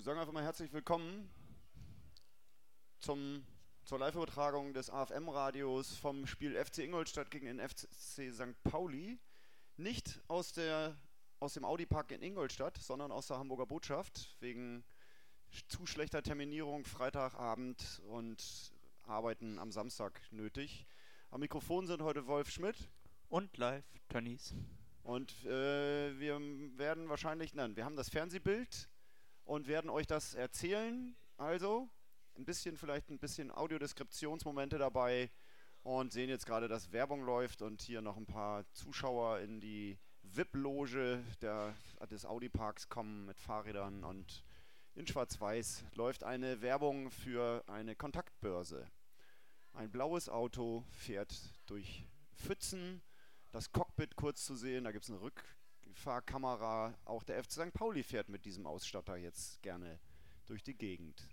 sagen einfach mal herzlich willkommen zur Live-Übertragung des AFM-Radios vom Spiel FC Ingolstadt gegen den FC St. Pauli. Nicht aus dem Audi-Park in Ingolstadt, sondern aus der Hamburger Botschaft, wegen zu schlechter Terminierung Freitagabend und Arbeiten am Samstag nötig. Am Mikrofon sind heute Wolf Schmidt und live Tönnies. Und wir werden wahrscheinlich, wir haben das Fernsehbild und werden euch das erzählen. Also vielleicht ein bisschen Audiodeskriptionsmomente dabei und sehen jetzt gerade, dass Werbung läuft und hier noch ein paar Zuschauer in die VIP-Loge des Audi-Parks kommen mit Fahrrädern, und in Schwarz-Weiß läuft eine Werbung für eine Kontaktbörse. Ein blaues Auto fährt durch Pfützen, das Cockpit kurz zu sehen, da gibt es eine Rückfahrkamera. Auch der FC St. Pauli fährt mit diesem Ausstatter jetzt gerne durch die Gegend.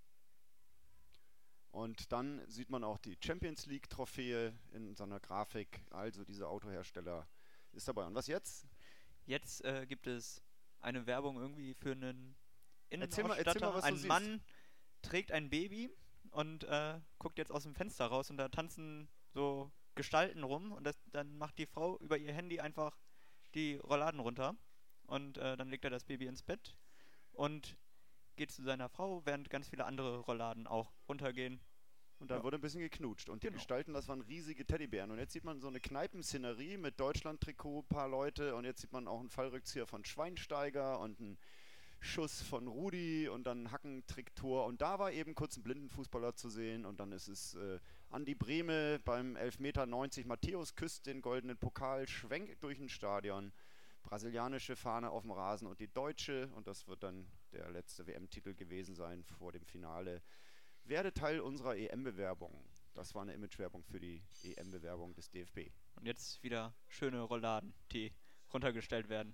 Und dann sieht man auch die Champions League Trophäe in seiner Grafik, also dieser Autohersteller ist dabei. Und was jetzt? Jetzt gibt es eine Werbung irgendwie für einen Innenausstatter. Erzähl mal, ein Mann trägt ein Baby und guckt jetzt aus dem Fenster raus, und da tanzen so Gestalten rum, und dann macht die Frau über ihr Handy einfach die Rollladen runter, und dann legt er das Baby ins Bett und geht zu seiner Frau, während ganz viele andere Rollladen auch runtergehen. Und dann wurde ein bisschen geknutscht. Und die Gestalten, das waren riesige Teddybären. Und jetzt sieht man so eine Kneipenszenerie mit Deutschland-Trikot, ein paar Leute. Und jetzt sieht man auch einen Fallrückzieher von Schweinsteiger und einen Schuss von Rudi und dann ein Hackentricktor. Und da war eben kurz ein Blindenfußballer zu sehen. Und dann ist es Andi Brehme beim Elfmeter 90. Matthäus küsst den goldenen Pokal, schwenkt durch ein Stadion. Brasilianische Fahne auf dem Rasen und die deutsche. Und das wird dann der letzte WM-Titel gewesen sein vor dem Finale. Werde Teil unserer EM-Bewerbung. Das war eine Imagewerbung für die EM-Bewerbung des DFB. Und jetzt wieder schöne Rollladen, die runtergestellt werden.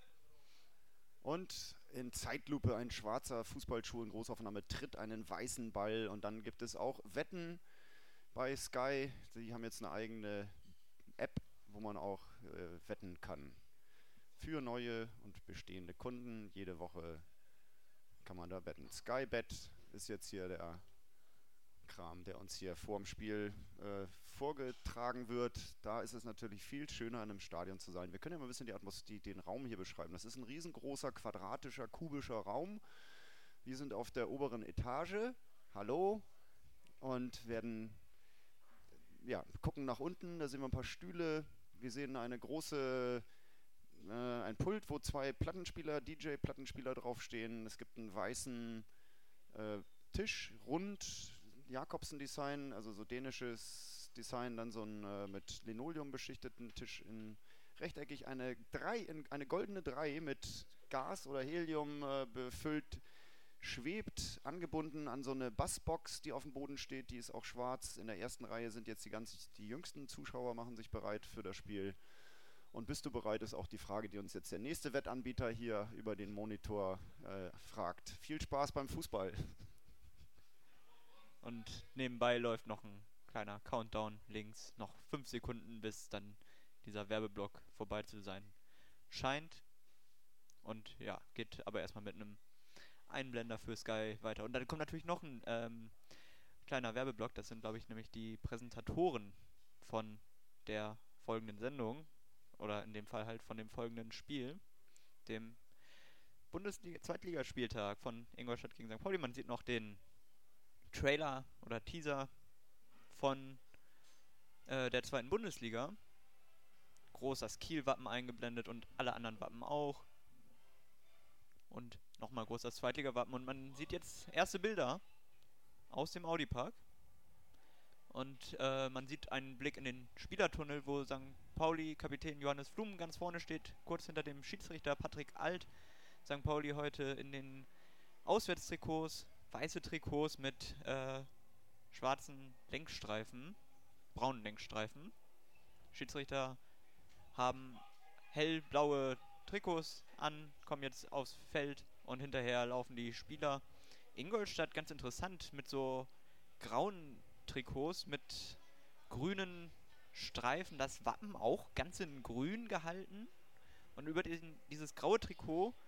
Und in Zeitlupe ein schwarzer Fußballschuh in Großaufnahme tritt einen weißen Ball. Und dann gibt es auch Wetten bei Sky. Die haben jetzt eine eigene App, wo man auch wetten kann. Für neue und bestehende Kunden. Jede Woche kann man da wetten. Sky Bet ist jetzt hier der Kram, der uns hier vor dem Spiel vorgetragen wird. Da ist es natürlich viel schöner, in einem Stadion zu sein. Wir können ja mal ein bisschen den Raum hier beschreiben. Das ist ein riesengroßer, quadratischer, kubischer Raum. Wir sind auf der oberen Etage. Hallo. Und werden gucken nach unten. Da sehen wir ein paar Stühle. Wir sehen ein Pult, wo zwei DJ-Plattenspieler draufstehen. Es gibt einen weißen Tisch, rund, Jakobsen-Design, also so dänisches Design, dann so ein mit Linoleum beschichteten Tisch in rechteckig, eine goldene 3 mit Gas oder Helium befüllt, schwebt, angebunden an so eine Bassbox, die auf dem Boden steht, die ist auch schwarz. In der ersten Reihe sind jetzt die jüngsten Zuschauer, machen sich bereit für das Spiel. Und bist du bereit, ist auch die Frage, die uns jetzt der nächste Wettanbieter hier über den Monitor fragt. Viel Spaß beim Fußball. Und nebenbei läuft noch ein kleiner Countdown links. Noch 5 Sekunden, bis dann dieser Werbeblock vorbei zu sein scheint. Und ja, geht aber erstmal mit einem Einblender für Sky weiter. Und dann kommt natürlich noch ein kleiner Werbeblock. Das sind, glaube ich, nämlich die Präsentatoren von der folgenden Sendung. Oder in dem Fall halt von dem folgenden Spiel. Dem Zweitligaspieltag von Ingolstadt gegen St. Pauli. Man sieht noch den Trailer oder Teaser von der zweiten Bundesliga. Groß das Kiel-Wappen eingeblendet und alle anderen Wappen auch. Und nochmal groß das Zweitliga-Wappen. Und man sieht jetzt erste Bilder aus dem Audi-Park. Und man sieht einen Blick in den Spielertunnel, wo St. Pauli-Kapitän Johannes Flum ganz vorne steht, kurz hinter dem Schiedsrichter Patrick Alt. St. Pauli heute in den Auswärtstrikots, weiße Trikots mit schwarzen Längsstreifen, braunen Längsstreifen. Schiedsrichter haben hellblaue Trikots an, kommen jetzt aufs Feld und hinterher laufen die Spieler. Ingolstadt, ganz interessant, mit so grauen Trikots mit grünen Streifen, das Wappen auch ganz in grün gehalten. Und über dieses graue Trikot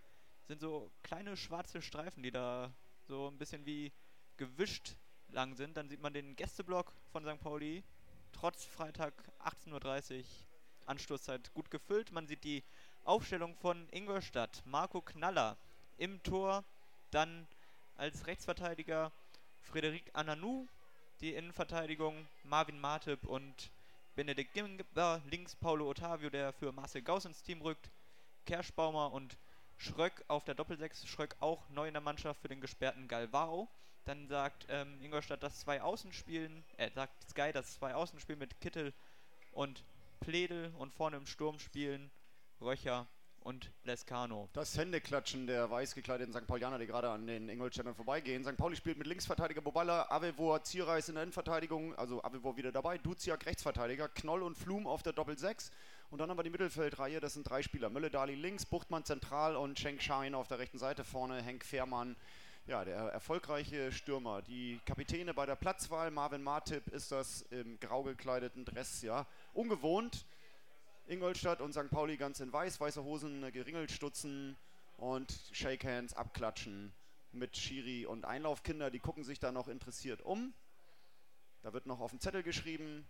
sind so kleine schwarze Streifen, die da so ein bisschen wie gewischt lang sind. Dann sieht man den Gästeblock von St. Pauli, trotz Freitag 18:30 Uhr Anstoßzeit gut gefüllt. Man sieht die Aufstellung von Ingolstadt. Marco Knaller im Tor, dann als Rechtsverteidiger Frederik Ananou, die Innenverteidigung Marvin Martip und Benedikt Gimber, links Paulo Ottavio, der für Marcel Gauss ins Team rückt, Kerschbaumer und Schröck auf der Doppelsechs. Schröck auch neu in der Mannschaft für den gesperrten Galvao. Dann sagt Ingolstadt, dass sagt Sky, dass 2 Außen spielen mit Kittel und Pledel und vorne im Sturm spielen Röcher und Lescano. Das Händeklatschen der weiß gekleideten St. Paulianer, die gerade an den Ingolstädtern vorbeigehen. St. Pauli spielt mit Linksverteidiger Boballa, Avevor, Zierreis in der Innenverteidigung, also Avevor wieder dabei, Duziak Rechtsverteidiger, Knoll und Flum auf der Doppel-6. Und dann haben wir die Mittelfeldreihe, das sind 3 Spieler. Mölle-Dali links, Buchtmann zentral und Schenk Schein auf der rechten Seite. Vorne Henk Fährmann, ja, der erfolgreiche Stürmer. Die Kapitäne bei der Platzwahl, Marvin Martip ist das im grau gekleideten Dress, ja, ungewohnt. Ingolstadt und St. Pauli ganz in weiß, weiße Hosen, Geringelstutzen und Shakehands, abklatschen mit Schiri und Einlaufkinder, die gucken sich da noch interessiert um. Da wird noch auf dem Zettel geschrieben,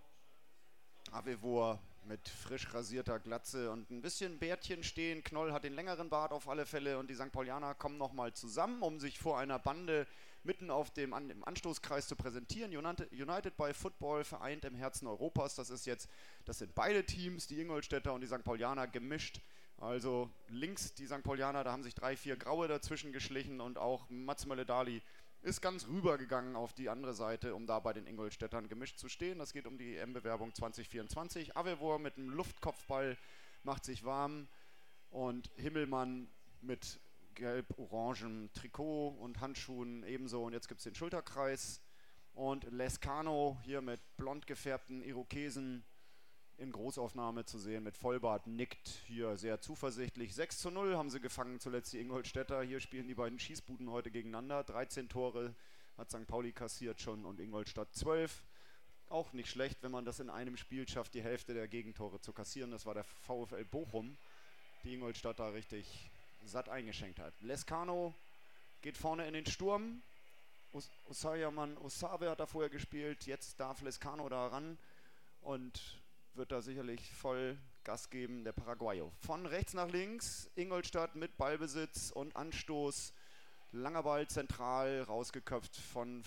Avevor mit frisch rasierter Glatze und ein bisschen Bärtchen stehen. Knoll hat den längeren Bart auf alle Fälle und die St. Paulianer kommen nochmal zusammen, um sich vor einer Bande mitten im Anstoßkreis zu präsentieren. United by Football, vereint im Herzen Europas. Das sind beide Teams, die Ingolstädter und die St. Paulianer gemischt. Also links die St. Paulianer, da haben sich 3, 4 Graue dazwischen geschlichen und auch Mats Mölle-Dali ist ganz rübergegangen auf die andere Seite, um da bei den Ingolstädtern gemischt zu stehen. Das geht um die EM-Bewerbung 2024. Avevor mit einem Luftkopfball macht sich warm und Himmelmann mit gelb-orangem Trikot und Handschuhen ebenso. Und jetzt gibt es den Schulterkreis. Und Lescano hier mit blond gefärbten Irokesen in Großaufnahme zu sehen, mit Vollbart, nickt hier sehr zuversichtlich. 6:0 haben sie gefangen zuletzt, die Ingolstädter. Hier spielen die beiden Schießbuden heute gegeneinander. 13 Tore hat St. Pauli kassiert schon und Ingolstadt 12. Auch nicht schlecht, wenn man das in einem Spiel schafft, die Hälfte der Gegentore zu kassieren. Das war der VfL Bochum, die Ingolstädter richtig satt eingeschenkt hat. Lescano geht vorne in den Sturm. Osayaman Osave hat da vorher gespielt. Jetzt darf Lescano da ran und wird da sicherlich voll Gas geben, der Paraguayo. Von rechts nach links, Ingolstadt mit Ballbesitz und Anstoß. Langer Ball zentral, rausgeköpft von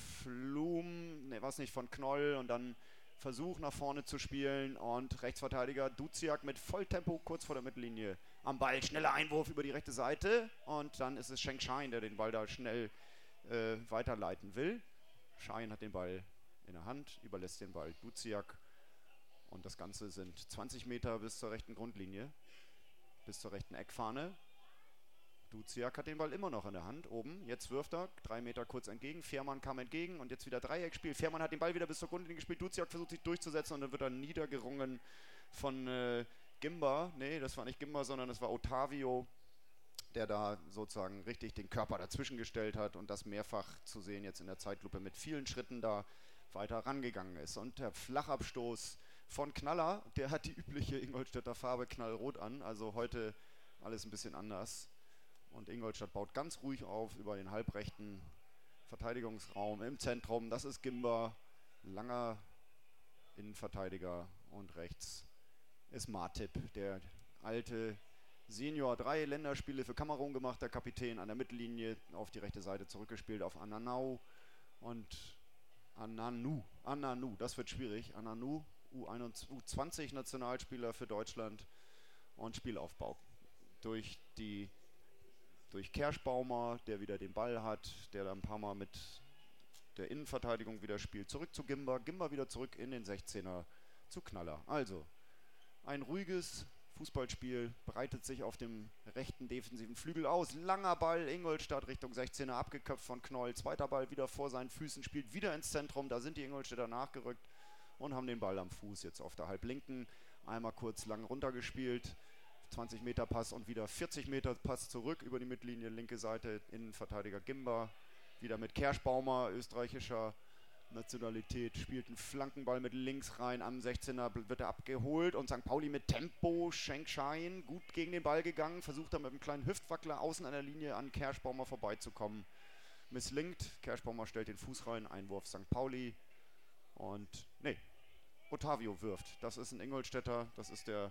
von Knoll und dann Versuch nach vorne zu spielen und Rechtsverteidiger Duziak mit Volltempo kurz vor der Mittellinie am Ball. Schneller Einwurf über die rechte Seite und dann ist es Schenk Schein, der den Ball da schnell weiterleiten will. Schein hat den Ball in der Hand, überlässt den Ball Duziak. Und das Ganze sind 20 Meter bis zur rechten Grundlinie, bis zur rechten Eckfahne. Duziak hat den Ball immer noch in der Hand, oben. Jetzt wirft er, 3 Meter kurz entgegen. Fährmann kam entgegen und jetzt wieder Dreieckspiel. Fährmann hat den Ball wieder bis zur Grundlinie gespielt. Duziak versucht sich durchzusetzen und dann wird er niedergerungen von Gimber. Nee, das war nicht Gimber, sondern das war Ottavio, der da sozusagen richtig den Körper dazwischen gestellt hat und das mehrfach zu sehen jetzt in der Zeitlupe mit vielen Schritten da weiter rangegangen ist. Und der Flachabstoß von Knaller, der hat die übliche Ingolstädter Farbe knallrot an, also heute alles ein bisschen anders. Und Ingolstadt baut ganz ruhig auf über den halbrechten Verteidigungsraum im Zentrum. Das ist Gimber, langer Innenverteidiger und rechts ist Martip, der alte Senior, 3 Länderspiele für Kamerun gemacht, der Kapitän an der Mittellinie auf die rechte Seite zurückgespielt auf Ananau und Ananu, das wird schwierig, Ananu, U20-Nationalspieler für Deutschland und Spielaufbau durch Kerschbaumer, der wieder den Ball hat, der da ein paar Mal mit der Innenverteidigung wieder spielt. Zurück zu Gimber wieder zurück in den 16er zu Knaller. Also ein ruhiges Fußballspiel breitet sich auf dem rechten defensiven Flügel aus. Langer Ball, Ingolstadt Richtung 16er, abgeköpft von Knoll. Zweiter Ball wieder vor seinen Füßen, spielt wieder ins Zentrum. Da sind die Ingolstädter nachgerückt und haben den Ball am Fuß jetzt auf der halblinken. Einmal kurz lang runtergespielt. 20 Meter Pass und wieder 40 Meter Pass zurück über die Mittellinie, linke Seite, Innenverteidiger Gimber. Wieder mit Kerschbaumer, österreichischer Nationalität, spielt einen Flankenball mit links rein, am 16er wird er abgeholt und St. Pauli mit Tempo, Schenkschein, gut gegen den Ball gegangen, versucht dann mit einem kleinen Hüftwackler außen an der Linie an Kerschbaumer vorbeizukommen. Misslingt, Kerschbaumer stellt den Fuß rein, Einwurf St. Pauli und, Otavio wirft. Das ist ein Ingolstädter, das ist der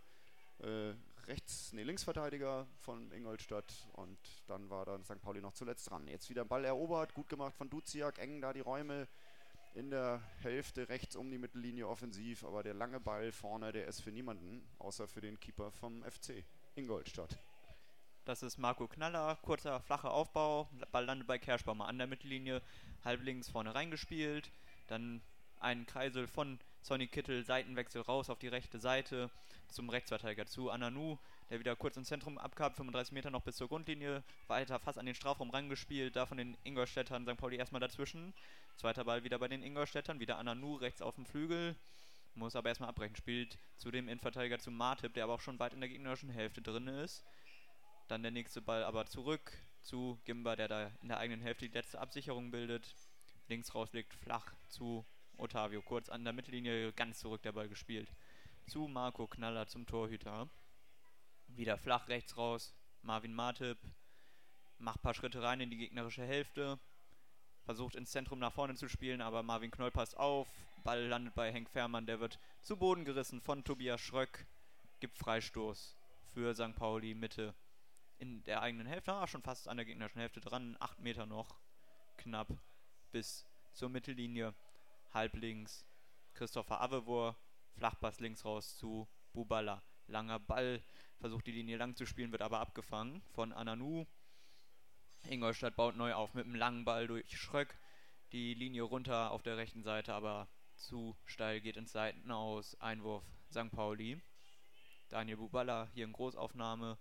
Linksverteidiger von Ingolstadt und dann war dann St. Pauli noch zuletzt dran. Jetzt wieder Ball erobert, gut gemacht von Duziak, eng da die Räume in der Hälfte rechts um die Mittellinie offensiv, aber der lange Ball vorne, der ist für niemanden, außer für den Keeper vom FC Ingolstadt. Das ist Marco Knaller, kurzer, flacher Aufbau, Ball landet bei Kerschbaumer an der Mittellinie, halblinks vorne reingespielt, dann ein Kreisel von Sonny Kittel, Seitenwechsel raus auf die rechte Seite zum Rechtsverteidiger zu Ananu, der wieder kurz ins Zentrum abgab, 35 Meter noch bis zur Grundlinie, weiter fast an den Strafraum rangespielt, da von den Ingolstädtern St. Pauli erstmal dazwischen, zweiter Ball wieder bei den Ingolstädtern, wieder Ananu rechts auf dem Flügel, muss aber erstmal abbrechen, spielt zu dem Innenverteidiger zu Martip, der aber auch schon weit in der gegnerischen Hälfte drin ist. Dann der nächste Ball aber zurück zu Gimba, der da in der eigenen Hälfte die letzte Absicherung bildet. Links rauslegt, flach zu Otavio. Kurz an der Mittellinie, ganz zurück der Ball gespielt. Zu Marco Knaller, zum Torhüter. Wieder flach rechts raus. Marvin Martip macht ein paar Schritte rein in die gegnerische Hälfte. Versucht ins Zentrum nach vorne zu spielen, aber Marvin Knoll passt auf. Ball landet bei Henk Fährmann, der wird zu Boden gerissen von Tobias Schröck. Gibt Freistoß für St. Pauli Mitte. In der eigenen Hälfte, schon fast an der gegnerischen Hälfte dran, 8 Meter noch, knapp bis zur Mittellinie, halblinks, Christopher Avevor, Flachpass links raus zu Bubala, langer Ball, versucht die Linie lang zu spielen, wird aber abgefangen von Ananu. Ingolstadt baut neu auf mit einem langen Ball durch Schröck, die Linie runter auf der rechten Seite, aber zu steil, geht ins Seitenaus, Einwurf St. Pauli. Daniel Bubala hier in Großaufnahme,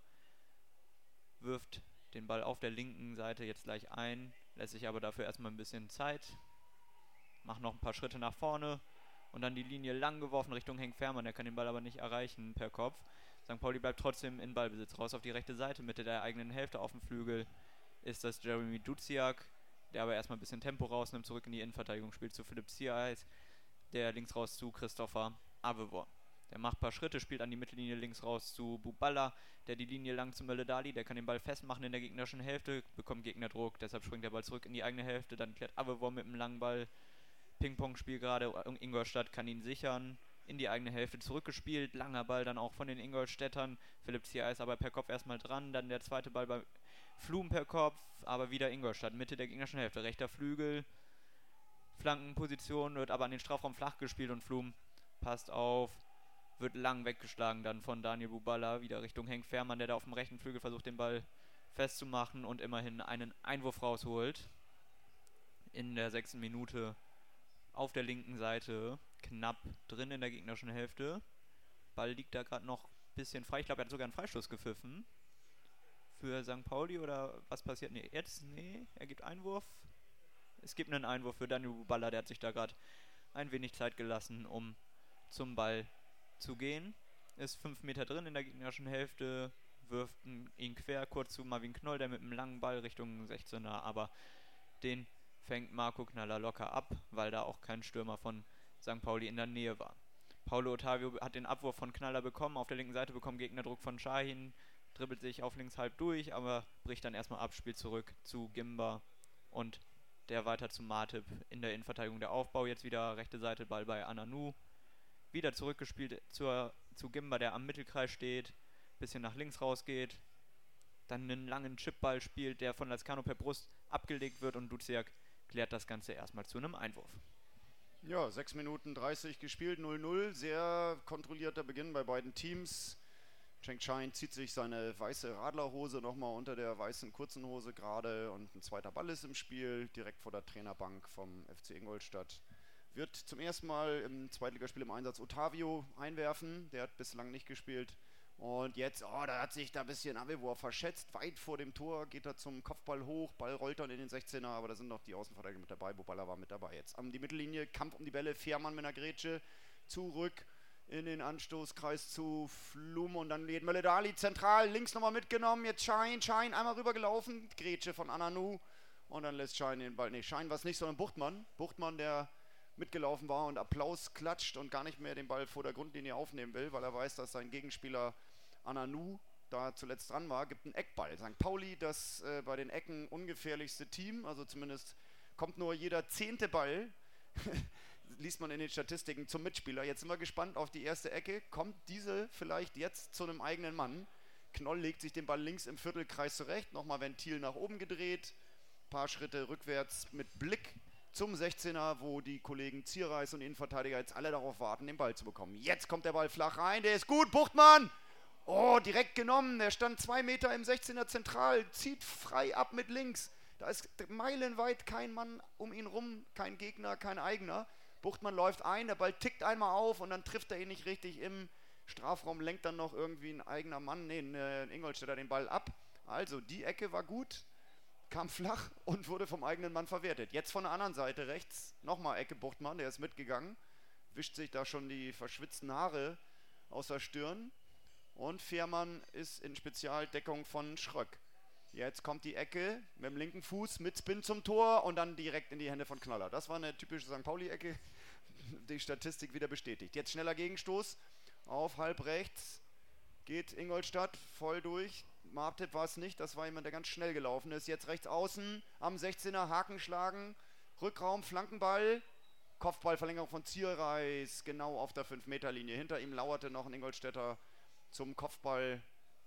wirft den Ball auf der linken Seite jetzt gleich ein, lässt sich aber dafür erstmal ein bisschen Zeit, macht noch ein paar Schritte nach vorne und dann die Linie lang geworfen Richtung Henk Fährmann, der kann den Ball aber nicht erreichen per Kopf. St. Pauli bleibt trotzdem in Ballbesitz, raus auf die rechte Seite, Mitte der eigenen Hälfte auf dem Flügel ist das Jeremy Duziak, der aber erstmal ein bisschen Tempo rausnimmt, zurück in die Innenverteidigung, spielt zu Philipp Ziereis, der links raus zu Christopher Avevor. Der macht ein paar Schritte, spielt an die Mittellinie links raus zu Bubala, der die Linie lang zu Mölle-Dali, der kann den Ball festmachen in der gegnerischen Hälfte, bekommt Gegnerdruck, deshalb springt der Ball zurück in die eigene Hälfte, dann klärt Avevor mit einem langen Ball, Ping-Pong-Spiel gerade, Ingolstadt kann ihn sichern, in die eigene Hälfte zurückgespielt, langer Ball dann auch von den Ingolstädtern, Philipp Ziereis ist aber per Kopf erstmal dran, dann der zweite Ball bei Flum per Kopf, aber wieder Ingolstadt, Mitte der gegnerischen Hälfte, rechter Flügel, Flankenposition, wird aber an den Strafraum flach gespielt und Flum passt auf, wird lang weggeschlagen dann von Daniel Bubala, wieder Richtung Henk Fährmann, der da auf dem rechten Flügel versucht, den Ball festzumachen und immerhin einen Einwurf rausholt. In der 6. Minute auf der linken Seite, knapp drin in der gegnerischen Hälfte. Ball liegt da gerade noch ein bisschen frei. Ich glaube, er hat sogar einen Freistoß gepfiffen. Für St. Pauli oder was passiert? Er gibt Einwurf. Es gibt einen Einwurf für Daniel Bubala, der hat sich da gerade ein wenig Zeit gelassen, um zum Ball zu gehen, ist 5 Meter drin in der gegnerischen Hälfte, wirft ihn quer kurz zu Marvin Knoll, der mit einem langen Ball Richtung 16er, aber den fängt Marco Knaller locker ab, weil da auch kein Stürmer von St. Pauli in der Nähe war. Paulo Otavio hat den Abwurf von Knaller bekommen, auf der linken Seite bekommt Gegnerdruck von Şahin, dribbelt sich auf links halb durch, aber bricht dann erstmal ab, Spiel zurück zu Gimba und der weiter zu Martip in der Innenverteidigung der Aufbau, jetzt wieder rechte Seite, Ball bei Ananu. Wieder zurückgespielt zu Gimba, der am Mittelkreis steht, bisschen nach links rausgeht, dann einen langen Chipball spielt, der von Lazcano per Brust abgelegt wird und Duziak klärt das Ganze erstmal zu einem Einwurf. Ja, 6 Minuten 30 gespielt, 0-0, sehr kontrollierter Beginn bei beiden Teams. Schenkschein zieht sich seine weiße Radlerhose nochmal unter der weißen kurzen Hose gerade und ein zweiter Ball ist im Spiel, direkt vor der Trainerbank vom FC Ingolstadt. Wird zum ersten Mal im Zweitligaspiel im Einsatz Otavio einwerfen, der hat bislang nicht gespielt. Und jetzt, da hat sich da ein bisschen Avevor verschätzt, weit vor dem Tor, geht er zum Kopfball hoch, Ball rollt dann in den 16er, aber da sind noch die Außenverteidiger mit dabei, Bubala war mit dabei. Jetzt an die Mittellinie, Kampf um die Bälle, Fährmann mit einer Grätsche, zurück in den Anstoßkreis zu Flum und dann geht Mölle-Dali zentral, links nochmal mitgenommen, jetzt Schein einmal rübergelaufen, Grätsche von Ananu und dann lässt Schein den Ball, Schein war es nicht, sondern Buchtmann, der mitgelaufen war und Applaus klatscht und gar nicht mehr den Ball vor der Grundlinie aufnehmen will, weil er weiß, dass sein Gegenspieler Ananu da zuletzt dran war, gibt einen Eckball. St. Pauli, das bei den Ecken ungefährlichste Team, also zumindest kommt nur jeder 10. Ball, liest man in den Statistiken, zum Mitspieler. Jetzt sind wir gespannt auf die erste Ecke. Kommt diese vielleicht jetzt zu einem eigenen Mann? Knoll legt sich den Ball links im Viertelkreis zurecht, nochmal Ventil nach oben gedreht, paar Schritte rückwärts mit Blick zum 16er, wo die Kollegen Zierreis und Innenverteidiger jetzt alle darauf warten, den Ball zu bekommen. Jetzt kommt der Ball flach rein, der ist gut, Buchtmann! Oh, direkt genommen, der stand 2 Meter im 16er zentral, zieht frei ab mit links. Da ist meilenweit kein Mann um ihn rum, kein Gegner, kein eigener. Buchtmann läuft ein, der Ball tickt einmal auf und dann trifft er ihn nicht richtig im Strafraum, lenkt dann noch irgendwie ein eigener Mann, ein Ingolstädter den Ball ab. Also, die Ecke war gut, kam flach und wurde vom eigenen Mann verwertet. Jetzt von der anderen Seite rechts, nochmal Ecke Buchtmann, der ist mitgegangen, wischt sich da schon die verschwitzten Haare aus der Stirn. Und Fährmann ist in Spezialdeckung von Schröck. Jetzt kommt die Ecke mit dem linken Fuß mit Spin zum Tor und dann direkt in die Hände von Knaller. Das war eine typische St. Pauli-Ecke. Die Statistik wieder bestätigt. Jetzt schneller Gegenstoß auf halb rechts. Geht Ingolstadt voll durch. Martip war es nicht. Das war jemand, der ganz schnell gelaufen ist. Jetzt rechts außen am 16er Haken schlagen. Rückraum, Flankenball. Kopfballverlängerung von Zierreis. Genau auf der 5-Meter-Linie. Hinter ihm lauerte noch ein Ingolstädter zum Kopfball,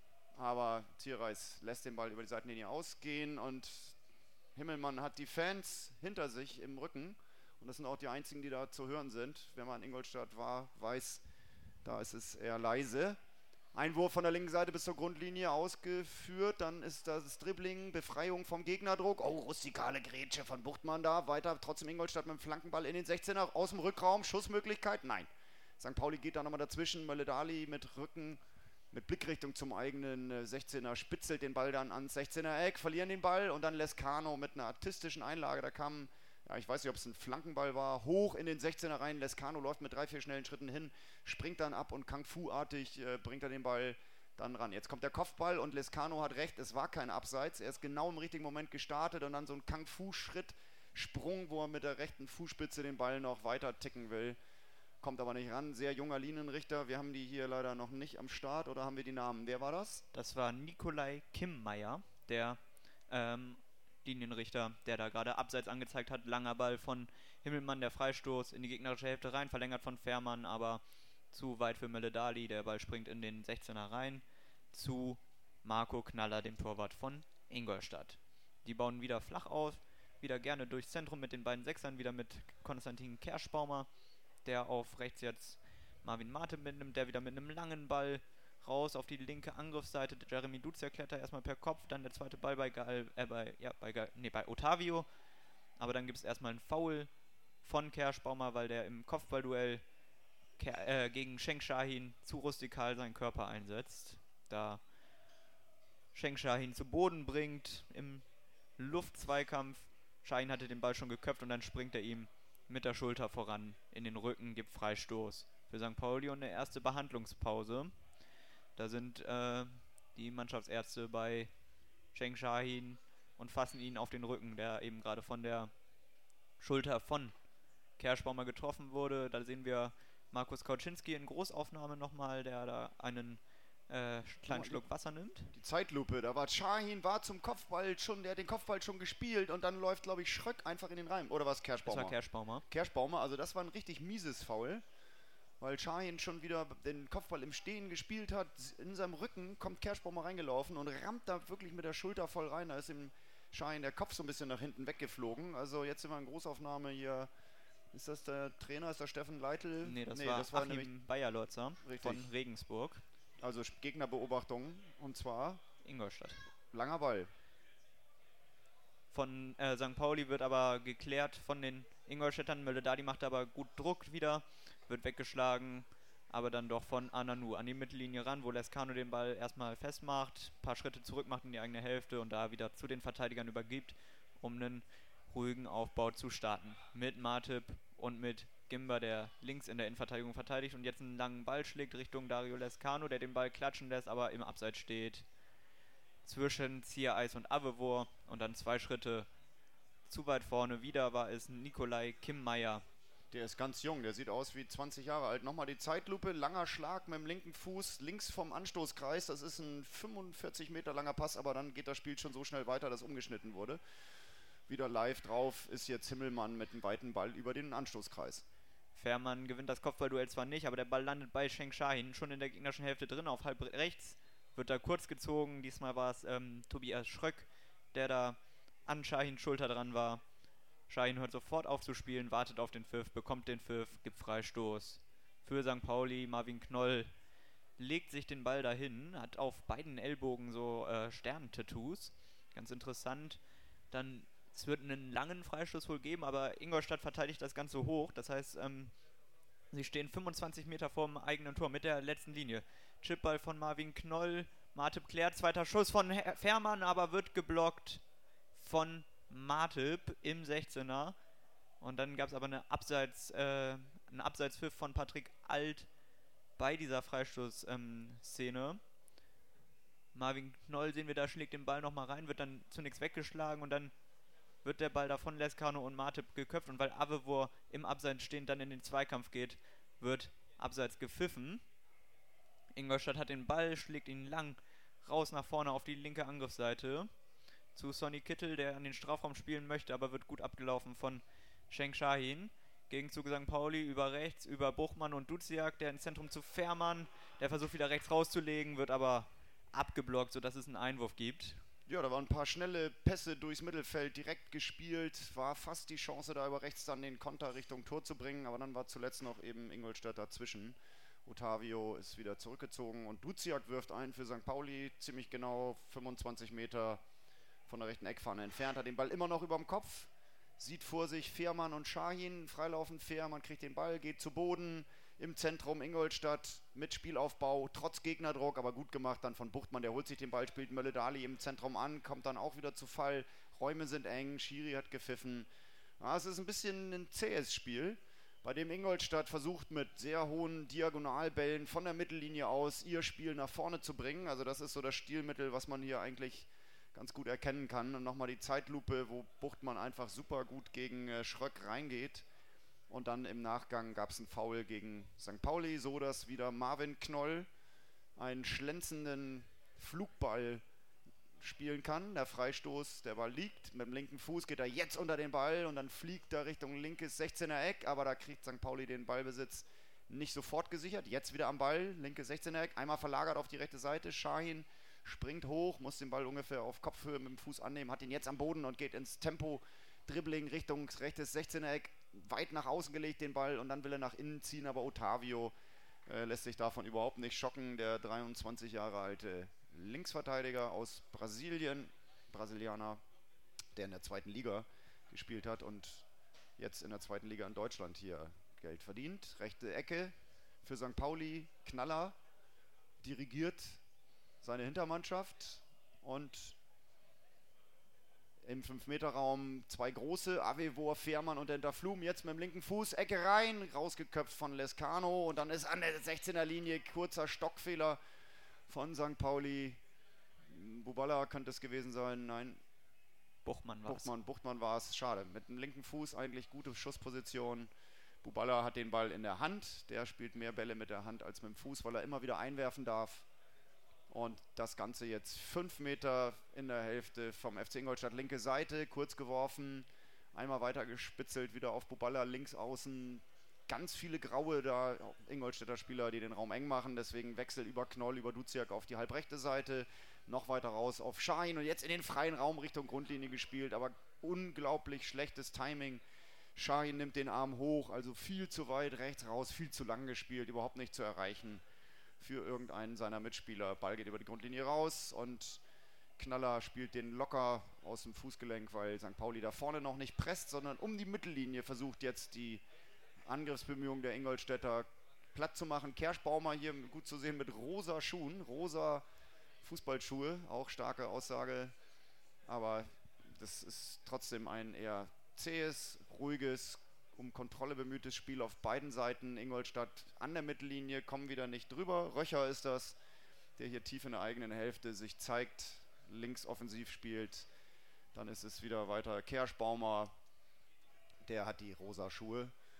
aber Zierreis lässt den Ball über die Seitenlinie ausgehen und Himmelmann hat die Fans hinter sich im Rücken und das sind auch die einzigen, die da zu hören sind. Wenn man in Ingolstadt war, weiß, da ist es eher leise. Einwurf von der linken Seite bis zur Grundlinie ausgeführt, dann ist das Dribbling, Befreiung vom Gegnerdruck. Oh, rustikale Grätsche von Buchtmann da, weiter trotzdem Ingolstadt mit dem Flankenball in den 16er, aus dem Rückraum, Schussmöglichkeit, nein. St. Pauli geht da nochmal dazwischen, Mölle-Dali mit Rücken, mit Blickrichtung zum eigenen 16er, spitzelt den Ball dann ans 16er Eck, verlieren den Ball und dann Lescano mit einer artistischen Einlage, da kam, ja, ich weiß nicht, ob es ein Flankenball war, hoch in den 16er rein, Lescano läuft mit 3, 4 schnellen Schritten hin, springt dann ab und Kung-Fu-artig bringt er den Ball dann ran. Jetzt kommt der Kopfball und Lescano hat recht, es war kein Abseits, er ist genau im richtigen Moment gestartet und dann so ein Kung-Fu-Schritt, Sprung, wo er mit der rechten Fußspitze den Ball noch weiter ticken will. Kommt aber nicht ran. Sehr junger Linienrichter. Wir haben die hier leider noch nicht am Start. Oder haben wir die Namen? Wer war das? Das war Nikolai Kimmeier, der Linienrichter, der da gerade abseits angezeigt hat. Langer Ball von Himmelmann, der Freistoß in die gegnerische Hälfte rein, verlängert von Fährmann, aber zu weit für Mölle-Dali. Der Ball springt in den 16er rein zu Marco Knaller, dem Torwart von Ingolstadt. Die bauen wieder flach auf, wieder gerne durchs Zentrum mit den beiden Sechsern, wieder mit Konstantin Kerschbaumer, der auf rechts jetzt Marvin Mate mitnimmt, der wieder mit einem langen Ball raus auf die linke Angriffsseite. Jeremy Duziak klettert erstmal per Kopf, dann der zweite Ball bei Otavio. Aber dann gibt es erstmal einen Foul von Kerschbaumer, weil der im Kopfballduell gegen Schenk Şahin zu rustikal seinen Körper einsetzt. Da Schenk Şahin zu Boden bringt im Luftzweikampf. Şahin hatte den Ball schon geköpft und dann springt er ihm mit der Schulter voran in den Rücken, gibt Freistoß für St. Pauli und eine erste Behandlungspause. Da sind die Mannschaftsärzte bei Schenk Şahin und fassen ihn auf den Rücken, der eben gerade von der Schulter von Kerschbaumer getroffen wurde. Da sehen wir Markus Kauczynski in Großaufnahme nochmal, der da einen kleinen Schluck Wasser nimmt. Die Zeitlupe, da war Şahin, war zum Kopfball schon, der hat den Kopfball schon gespielt und dann läuft, glaube ich, Schröck einfach in den Reim. Oder war es Kerschbaumer? Das war Kerschbaumer. Kerschbaumer, also das war ein richtig mieses Foul, weil Şahin schon wieder den Kopfball im Stehen gespielt hat. In seinem Rücken kommt Kerschbaumer reingelaufen und rammt da wirklich mit der Schulter voll rein. Da ist ihm Şahin der Kopf so ein bisschen nach hinten weggeflogen. Also jetzt sind wir in Großaufnahme hier. Ist das der Trainer? Ist das Steffen Leitl? Nee, das war Achim Bayerlotzer von Regensburg. Also Gegnerbeobachtung, und zwar Ingolstadt. Langer Ball. Von St. Pauli wird aber geklärt von den Ingolstädtern. Mölle-Dali macht aber gut Druck wieder, wird weggeschlagen, aber dann doch von Ananu an die Mittellinie ran, wo Lescano den Ball erstmal festmacht, ein paar Schritte zurück macht in die eigene Hälfte und da wieder zu den Verteidigern übergibt, um einen ruhigen Aufbau zu starten. Mit Martip und mit Gimber, der links in der Innenverteidigung verteidigt und jetzt einen langen Ball schlägt Richtung Dario Lescano, der den Ball klatschen lässt, aber im Abseits steht. Zwischen Ziereis und Avevor und dann 2 Schritte zu weit vorne wieder war es Nikolai Kimmeier, Der ist ganz jung, der sieht aus wie 20 Jahre alt. Nochmal die Zeitlupe, langer Schlag mit dem linken Fuß, links vom Anstoßkreis. Das ist ein 45 Meter langer Pass, aber dann geht das Spiel schon so schnell weiter, dass umgeschnitten wurde. Wieder live drauf ist jetzt Himmelmann mit einem weiten Ball über den Anstoßkreis. Fährmann gewinnt das Kopfballduell zwar nicht, aber der Ball landet bei Sheng Shahin schon in der gegnerischen Hälfte drin, auf halb rechts. Wird da kurz gezogen, diesmal war es Tobias Schröck, der da an Shahins Schulter dran war. Shahin hört sofort auf zu spielen, wartet auf den Pfiff, bekommt den Pfiff, gibt Freistoß. Für St. Pauli, Marvin Knoll legt sich den Ball dahin, hat auf beiden Ellbogen so Sterntattoos, ganz interessant. Dann, es wird einen langen Freistoß wohl geben, aber Ingolstadt verteidigt das Ganze hoch, das heißt, sie stehen 25 Meter vorm eigenen Tor mit der letzten Linie. Chipball von Marvin Knoll, Martip klärt, zweiter Schuss von Fährmann, aber wird geblockt von Martip im 16er. Und dann gab es aber einen Abseitspfiff von Patrick Alt bei dieser Freistoßszene. Marvin Knoll sehen wir da, schlägt den Ball nochmal rein, wird dann zunächst weggeschlagen und dann wird der Ball da von Lescano und Martip geköpft. Und weil Avevor im Abseits stehend dann in den Zweikampf geht, wird Abseits gepfiffen. Ingolstadt hat den Ball, schlägt ihn lang raus nach vorne auf die linke Angriffsseite zu Sonny Kittel, der an den Strafraum spielen möchte, aber wird gut abgelaufen von Sheng Shahin. Gegenzug St. Pauli über rechts, über Buchmann und Duziak, der ins Zentrum zu Fährmann. Der versucht wieder rechts rauszulegen, wird aber abgeblockt, sodass es einen Einwurf gibt. Ja, da waren ein paar schnelle Pässe durchs Mittelfeld direkt gespielt. War fast die Chance, da über rechts dann den Konter Richtung Tor zu bringen, aber dann war zuletzt noch eben Ingolstadt dazwischen. Otavio ist wieder zurückgezogen und Duziak wirft ein für St. Pauli, ziemlich genau 25 Meter von der rechten Eckfahne entfernt, hat den Ball immer noch über dem Kopf, sieht vor sich Fährmann und Shahin, freilaufend Fährmann kriegt den Ball, geht zu Boden, im Zentrum Ingolstadt mit Spielaufbau, trotz Gegnerdruck, aber gut gemacht dann von Buchtmann, der holt sich den Ball, spielt Mölle-Dali im Zentrum an, kommt dann auch wieder zu Fall, Räume sind eng, Schiri hat gepfiffen. Ja, es ist ein bisschen ein zähes Spiel, bei dem Ingolstadt versucht mit sehr hohen Diagonalbällen von der Mittellinie aus ihr Spiel nach vorne zu bringen, also das ist so das Stilmittel, was man hier eigentlich ganz gut erkennen kann. Und nochmal die Zeitlupe, wo Buchtmann einfach super gut gegen Schröck reingeht. Und dann im Nachgang gab es einen Foul gegen St. Pauli, so dass wieder Marvin Knoll einen schlänzenden Flugball spielen kann. Der Freistoß, der Ball liegt, mit dem linken Fuß geht er jetzt unter den Ball und dann fliegt er Richtung linkes 16er Eck, aber da kriegt St. Pauli den Ballbesitz nicht sofort gesichert. Jetzt wieder am Ball, linkes 16er Eck, einmal verlagert auf die rechte Seite, Shahin springt hoch, muss den Ball ungefähr auf Kopfhöhe mit dem Fuß annehmen, hat ihn jetzt am Boden und geht ins Tempo, Dribbling Richtung rechtes 16er Eck, weit nach außen gelegt den Ball und dann will er nach innen ziehen, aber Otavio lässt sich davon überhaupt nicht schocken, der 23 Jahre alte Linksverteidiger aus Brasilien, Brasilianer, der in der zweiten Liga gespielt hat und jetzt in der zweiten Liga in Deutschland hier Geld verdient. Rechte Ecke für St. Pauli, Knaller, dirigiert seine Hintermannschaft und im 5-Meter-Raum zwei große, Avevor, Fährmann und Flum jetzt mit dem linken Fuß, Ecke rein, rausgeköpft von Lescano und dann ist an der 16er-Linie kurzer Stockfehler von St. Pauli. Buballa könnte es gewesen sein, nein. Buchtmann war es, schade. Mit dem linken Fuß eigentlich gute Schussposition. Buballa hat den Ball in der Hand, der spielt mehr Bälle mit der Hand als mit dem Fuß, weil er immer wieder einwerfen darf. Und das Ganze jetzt 5 Meter in der Hälfte vom FC Ingolstadt, linke Seite, kurz geworfen, einmal weiter gespitzelt, wieder auf Buballa, links außen. Ganz viele graue da Ingolstädter Spieler, die den Raum eng machen, deswegen Wechsel über Knoll, über Duziak auf die halbrechte Seite, noch weiter raus auf Shahin und jetzt in den freien Raum Richtung Grundlinie gespielt, aber unglaublich schlechtes Timing. Shahin nimmt den Arm hoch, also viel zu weit rechts raus, viel zu lang gespielt, überhaupt nicht zu erreichen für irgendeinen seiner Mitspieler. Ball geht über die Grundlinie raus und Knaller spielt den locker aus dem Fußgelenk, weil St. Pauli da vorne noch nicht presst, sondern um die Mittellinie versucht jetzt die Angriffsbemühungen der Ingolstädter platt zu machen. Kerschbaumer hier gut zu sehen mit rosa Schuhen, rosa Fußballschuhe, auch starke Aussage, aber das ist trotzdem ein eher zähes, ruhiges, um Kontrolle bemühtes Spiel auf beiden Seiten. Ingolstadt an der Mittellinie, kommen wieder nicht drüber. Röcher ist das, der hier tief in der eigenen Hälfte sich zeigt, links offensiv spielt. Dann ist es wieder weiter Kerschbaumer, der hat die rosa Schuhe.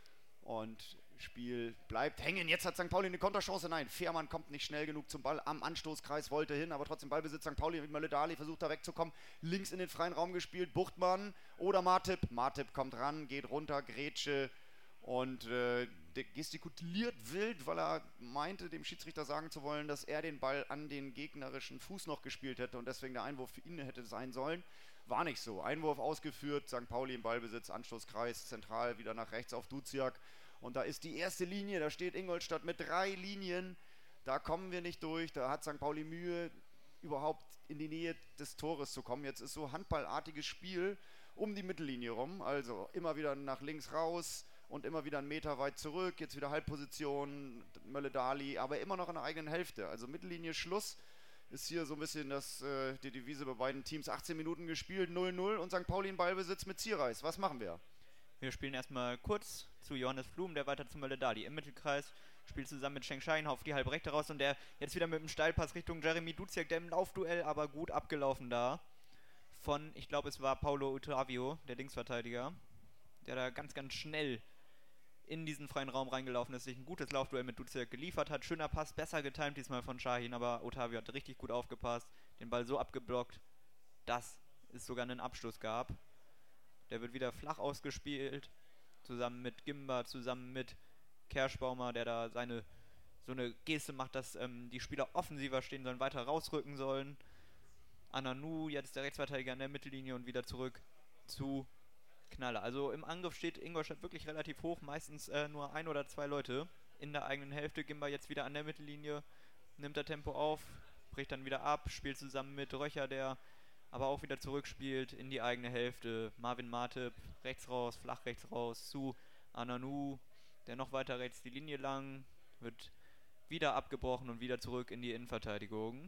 Und Spiel bleibt hängen. Jetzt hat St. Pauli eine Konterchance. Nein, Fährmann kommt nicht schnell genug zum Ball. Am Anstoßkreis wollte hin, aber trotzdem Ballbesitz St. Pauli mit Mölle-Dali. Versucht da wegzukommen. Links in den freien Raum gespielt. Buchtmann oder Martip. Martip kommt ran, geht runter, Grätsche und gestikuliert wild, weil er meinte, dem Schiedsrichter sagen zu wollen, dass er den Ball an den gegnerischen Fuß noch gespielt hätte und deswegen der Einwurf für ihn hätte sein sollen. War nicht so. Einwurf ausgeführt, St. Pauli im Ballbesitz, Anstoßkreis, zentral wieder nach rechts auf Duziak. Und da ist die erste Linie, da steht Ingolstadt mit 3 Linien. Da kommen wir nicht durch, da hat St. Pauli Mühe, überhaupt in die Nähe des Tores zu kommen. Jetzt ist so handballartiges Spiel um die Mittellinie rum. Also immer wieder nach links raus und immer wieder einen Meter weit zurück. Jetzt wieder Halbposition, Mölle-Dali, aber immer noch in der eigenen Hälfte. Also Mittellinie Schluss. Ist hier so ein bisschen die Devise bei beiden Teams. 18 Minuten gespielt, 0-0 und St. Pauli in Ballbesitz mit Zierreis. Was machen wir? Wir spielen erstmal kurz zu Johannes Flum, der weiter zu Mölle-Dali im Mittelkreis. Spielt zusammen mit Sheng Shain auf die Halbrechte raus und der jetzt wieder mit dem Steilpass Richtung Jeremy Duziak, der im Laufduell aber gut abgelaufen da. Von, ich glaube es war Paulo Otavio, der Linksverteidiger, der da ganz, ganz schnell in diesen freien Raum reingelaufen ist, sich ein gutes Laufduell mit Duziak geliefert hat. Schöner Pass, besser getimt diesmal von Shahin, aber Otavio hat richtig gut aufgepasst, den Ball so abgeblockt, dass es sogar einen Abschluss gab. Der wird wieder flach ausgespielt, zusammen mit Gimba, zusammen mit Kerschbaumer, der da so eine Geste macht, dass die Spieler offensiver stehen sollen, weiter rausrücken sollen. Ananu, jetzt der Rechtsverteidiger in der Mittellinie und wieder zurück zu Knaller. Also im Angriff steht Ingolstadt wirklich relativ hoch, meistens nur 1 oder 2 Leute in der eigenen Hälfte. Gimba jetzt wieder an der Mittellinie, nimmt er Tempo auf, bricht dann wieder ab, spielt zusammen mit Röcher, der aber auch wieder zurückspielt in die eigene Hälfte. Marvin Martip rechts raus, flach rechts raus zu Ananu, der noch weiter rechts die Linie lang, wird wieder abgebrochen und wieder zurück in die Innenverteidigung.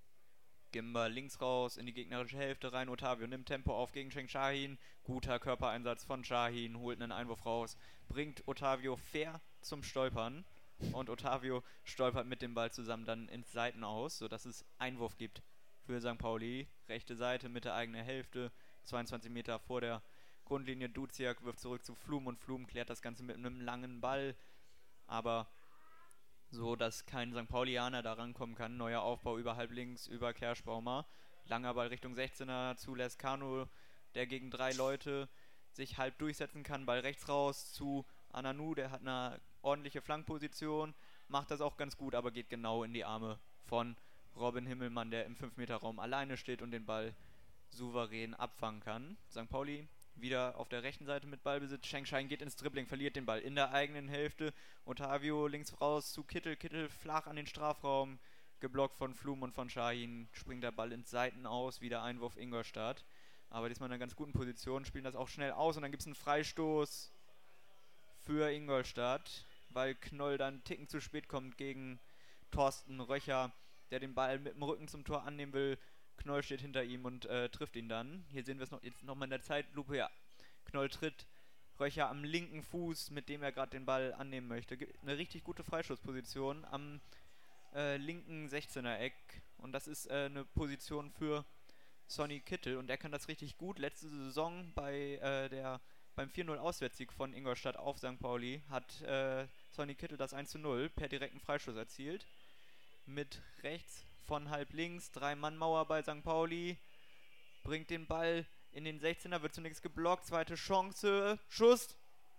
Gimba links raus in die gegnerische Hälfte rein. Otavio nimmt Tempo auf gegen Sheng Shahin. Guter Körpereinsatz von Shahin, holt einen Einwurf raus, bringt Otavio fair zum Stolpern. Und Otavio stolpert mit dem Ball zusammen dann ins Seitenaus, sodass es Einwurf gibt für St. Pauli. Rechte Seite, Mitte eigene Hälfte, 22 Meter vor der Grundlinie. Duziak wirft zurück zu Flum und Flum klärt das Ganze mit einem langen Ball. Aber so, dass kein St. Paulianer da rankommen kann. Neuer Aufbau über halb links, über Kerschbaumer. Langer Ball Richtung 16er zu Lescano, der gegen 3 Leute sich halb durchsetzen kann. Ball rechts raus zu Ananu, der hat eine ordentliche Flankposition. Macht das auch ganz gut, aber geht genau in die Arme von Robin Himmelmann, der im 5-Meter-Raum alleine steht und den Ball souverän abfangen kann. St. Pauli wieder auf der rechten Seite mit Ballbesitz. Sheng Shain geht ins Dribbling, verliert den Ball in der eigenen Hälfte. Otavio links raus zu Kittel. Kittel flach an den Strafraum. Geblockt von Flum und von Shahin. Springt der Ball ins Seitenaus. Wieder Einwurf Ingolstadt. Aber diesmal in einer ganz guten Position. Spielen das auch schnell aus. Und dann gibt es einen Freistoß für Ingolstadt. Weil Knoll dann einen Ticken zu spät kommt gegen Thorsten Röcher, der den Ball mit dem Rücken zum Tor annehmen will. Knoll steht hinter ihm und trifft ihn dann. Hier sehen wir es jetzt nochmal in der Zeitlupe. Ja, Knoll tritt Röcher am linken Fuß, mit dem er gerade den Ball annehmen möchte. Eine richtig gute Freischussposition am linken 16er-Eck. Und das ist eine Position für Sonny Kittel. Und er kann das richtig gut. Letzte Saison beim 4-0 Auswärtssieg von Ingolstadt auf St. Pauli hat Sonny Kittel das 1:0 per direkten Freistoß erzielt. Mit rechts von halb links, 3-Mann-Mauer bei St. Pauli, bringt den Ball in den 16er, wird zunächst geblockt, zweite Chance, Schuss,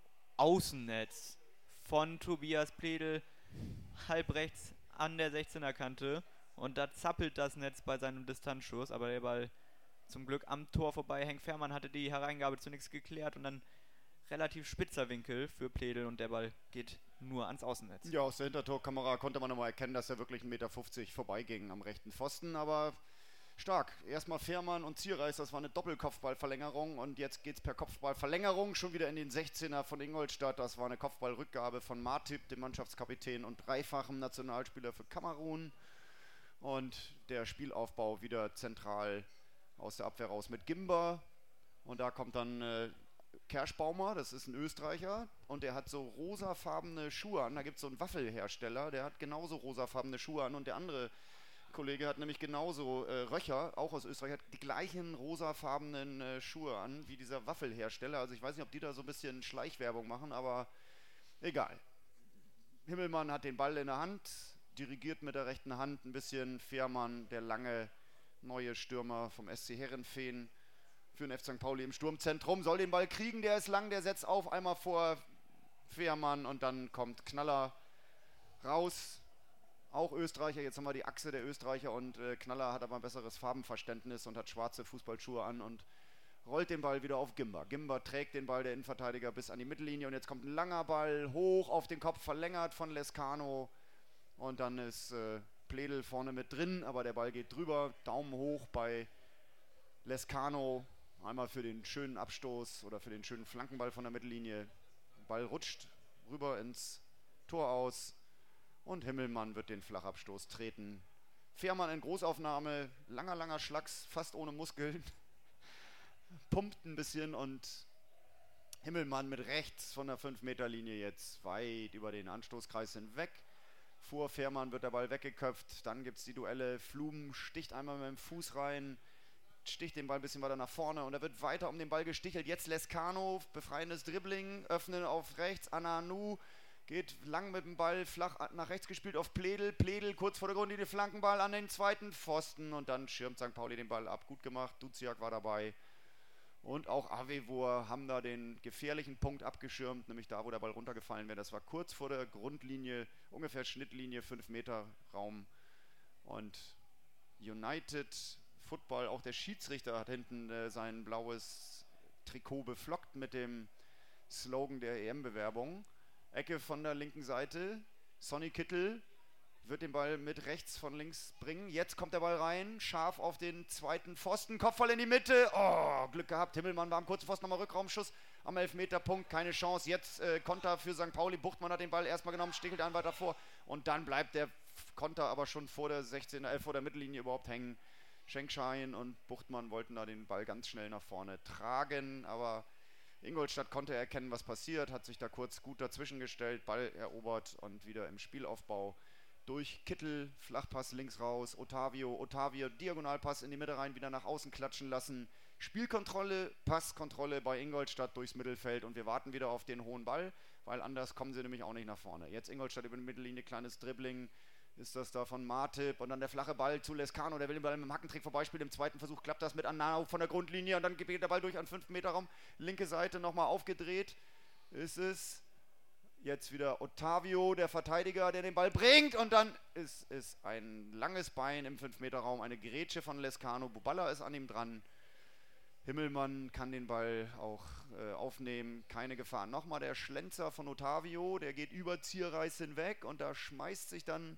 Außennetz von Tobias Pledel, halb rechts an der 16er Kante und da zappelt das Netz bei seinem Distanzschuss, aber der Ball zum Glück am Tor vorbei. Henk Fährmann hatte die Hereingabe zunächst geklärt und dann relativ spitzer Winkel für Pledel und der Ball geht nur ans Außennetz. Ja, aus der Hintertorkamera konnte man nochmal erkennen, dass er wirklich 1,50 Meter vorbeiging am rechten Pfosten, aber stark. Erstmal Fährmann und Zierreis, das war eine Doppelkopfballverlängerung und jetzt geht es per Kopfballverlängerung schon wieder in den 16er von Ingolstadt. Das war eine Kopfballrückgabe von Martip, dem Mannschaftskapitän und dreifachem Nationalspieler für Kamerun. Und der Spielaufbau wieder zentral aus der Abwehr raus mit Gimba. Und da kommt dann Kerschbaumer, das ist ein Österreicher und der hat so rosafarbene Schuhe an. Da gibt es so einen Waffelhersteller, der hat genauso rosafarbene Schuhe an und der andere Kollege hat nämlich genauso, Röcher, auch aus Österreich, hat die gleichen rosafarbenen Schuhe an wie dieser Waffelhersteller. Also ich weiß nicht, ob die da so ein bisschen Schleichwerbung machen, aber Egal. Himmelmann hat den Ball in der Hand, dirigiert mit der rechten Hand ein bisschen. Fährmann, der lange neue Stürmer vom SC Herrenfehn für den F. St. Pauli im Sturmzentrum, soll den Ball kriegen, der ist lang, der setzt auf, einmal vor Fährmann und dann kommt Knaller raus. Auch Österreicher, jetzt haben wir die Achse der Österreicher und Knaller hat aber ein besseres Farbenverständnis und hat schwarze Fußballschuhe an und rollt den Ball wieder auf Gimba. Gimba trägt den Ball, der Innenverteidiger, bis an die Mittellinie und jetzt kommt ein langer Ball hoch auf den Kopf, verlängert von Lescano und dann ist Pledel vorne mit drin, aber der Ball geht drüber, Daumen hoch bei Lescano, einmal für den schönen Abstoß oder für den schönen Flankenball von der Mittellinie. Der Ball rutscht rüber ins Tor aus und Himmelmann wird den Flachabstoß treten. Fährmann in Großaufnahme, langer Schlags, fast ohne Muskeln, pumpt ein bisschen und Himmelmann mit rechts von der 5-Meter-Linie jetzt weit über den Anstoßkreis hinweg. Vor Fährmann wird der Ball weggeköpft, dann gibt es die Duelle. Flum sticht einmal mit dem Fuß rein, sticht den Ball ein bisschen weiter nach vorne und er wird weiter um den Ball gestichelt. Jetzt Lescano, befreiendes Dribbling, öffnen auf rechts, Ananu geht lang mit dem Ball, flach nach rechts gespielt auf Pledel. Pledel kurz vor der Grundlinie, Flankenball an den zweiten Pfosten und dann schirmt St. Pauli den Ball ab. Gut gemacht, Duziak war dabei. Und auch Avevor haben da den gefährlichen Punkt abgeschirmt, nämlich da, wo der Ball runtergefallen wäre. Das war kurz vor der Grundlinie, ungefähr Schnittlinie, 5 Meter Raum. Und United Football, auch der Schiedsrichter hat hinten sein blaues Trikot beflockt mit dem Slogan der EM-Bewerbung. Ecke von der linken Seite, Sonny Kittel wird den Ball mit rechts von links bringen. Jetzt kommt der Ball rein, scharf auf den zweiten Pfosten, Kopfball in die Mitte. Oh, Glück gehabt, Himmelmann war am kurzen Pfosten, nochmal Rückraumschuss am Elfmeterpunkt, keine Chance. Jetzt Konter für St. Pauli, Buchtmann hat den Ball erstmal genommen, stichelt einen weiter vor und dann bleibt der Konter aber schon vor der vor der Mittellinie überhaupt hängen. Schenkschein und Buchtmann wollten da den Ball ganz schnell nach vorne tragen, aber Ingolstadt konnte erkennen, was passiert, hat sich da kurz gut dazwischen gestellt, Ball erobert und wieder im Spielaufbau durch Kittel, Flachpass links raus, Otavio, Diagonalpass in die Mitte rein, wieder nach außen klatschen lassen. Spielkontrolle, Passkontrolle bei Ingolstadt durchs Mittelfeld und wir warten wieder auf den hohen Ball, weil anders kommen sie nämlich auch nicht nach vorne. Jetzt Ingolstadt über die Mittellinie, kleines Dribbling, ist das da von Martip und dann der flache Ball zu Lescano, der will den Ball mit dem Hackentrick vorbeispielen. Im zweiten Versuch klappt das mit Anao von der Grundlinie und dann geht der Ball durch an 5 Meter Raum. Linke Seite nochmal aufgedreht. Ist es jetzt wieder Otavio, der Verteidiger, der den Ball bringt und dann ist es ein langes Bein im 5 Meter Raum, eine Grätsche von Lescano. Buballa ist an ihm dran. Himmelmann kann den Ball auch aufnehmen, keine Gefahr. Nochmal der Schlenzer von Otavio, der geht über Zierreis hinweg und da schmeißt sich dann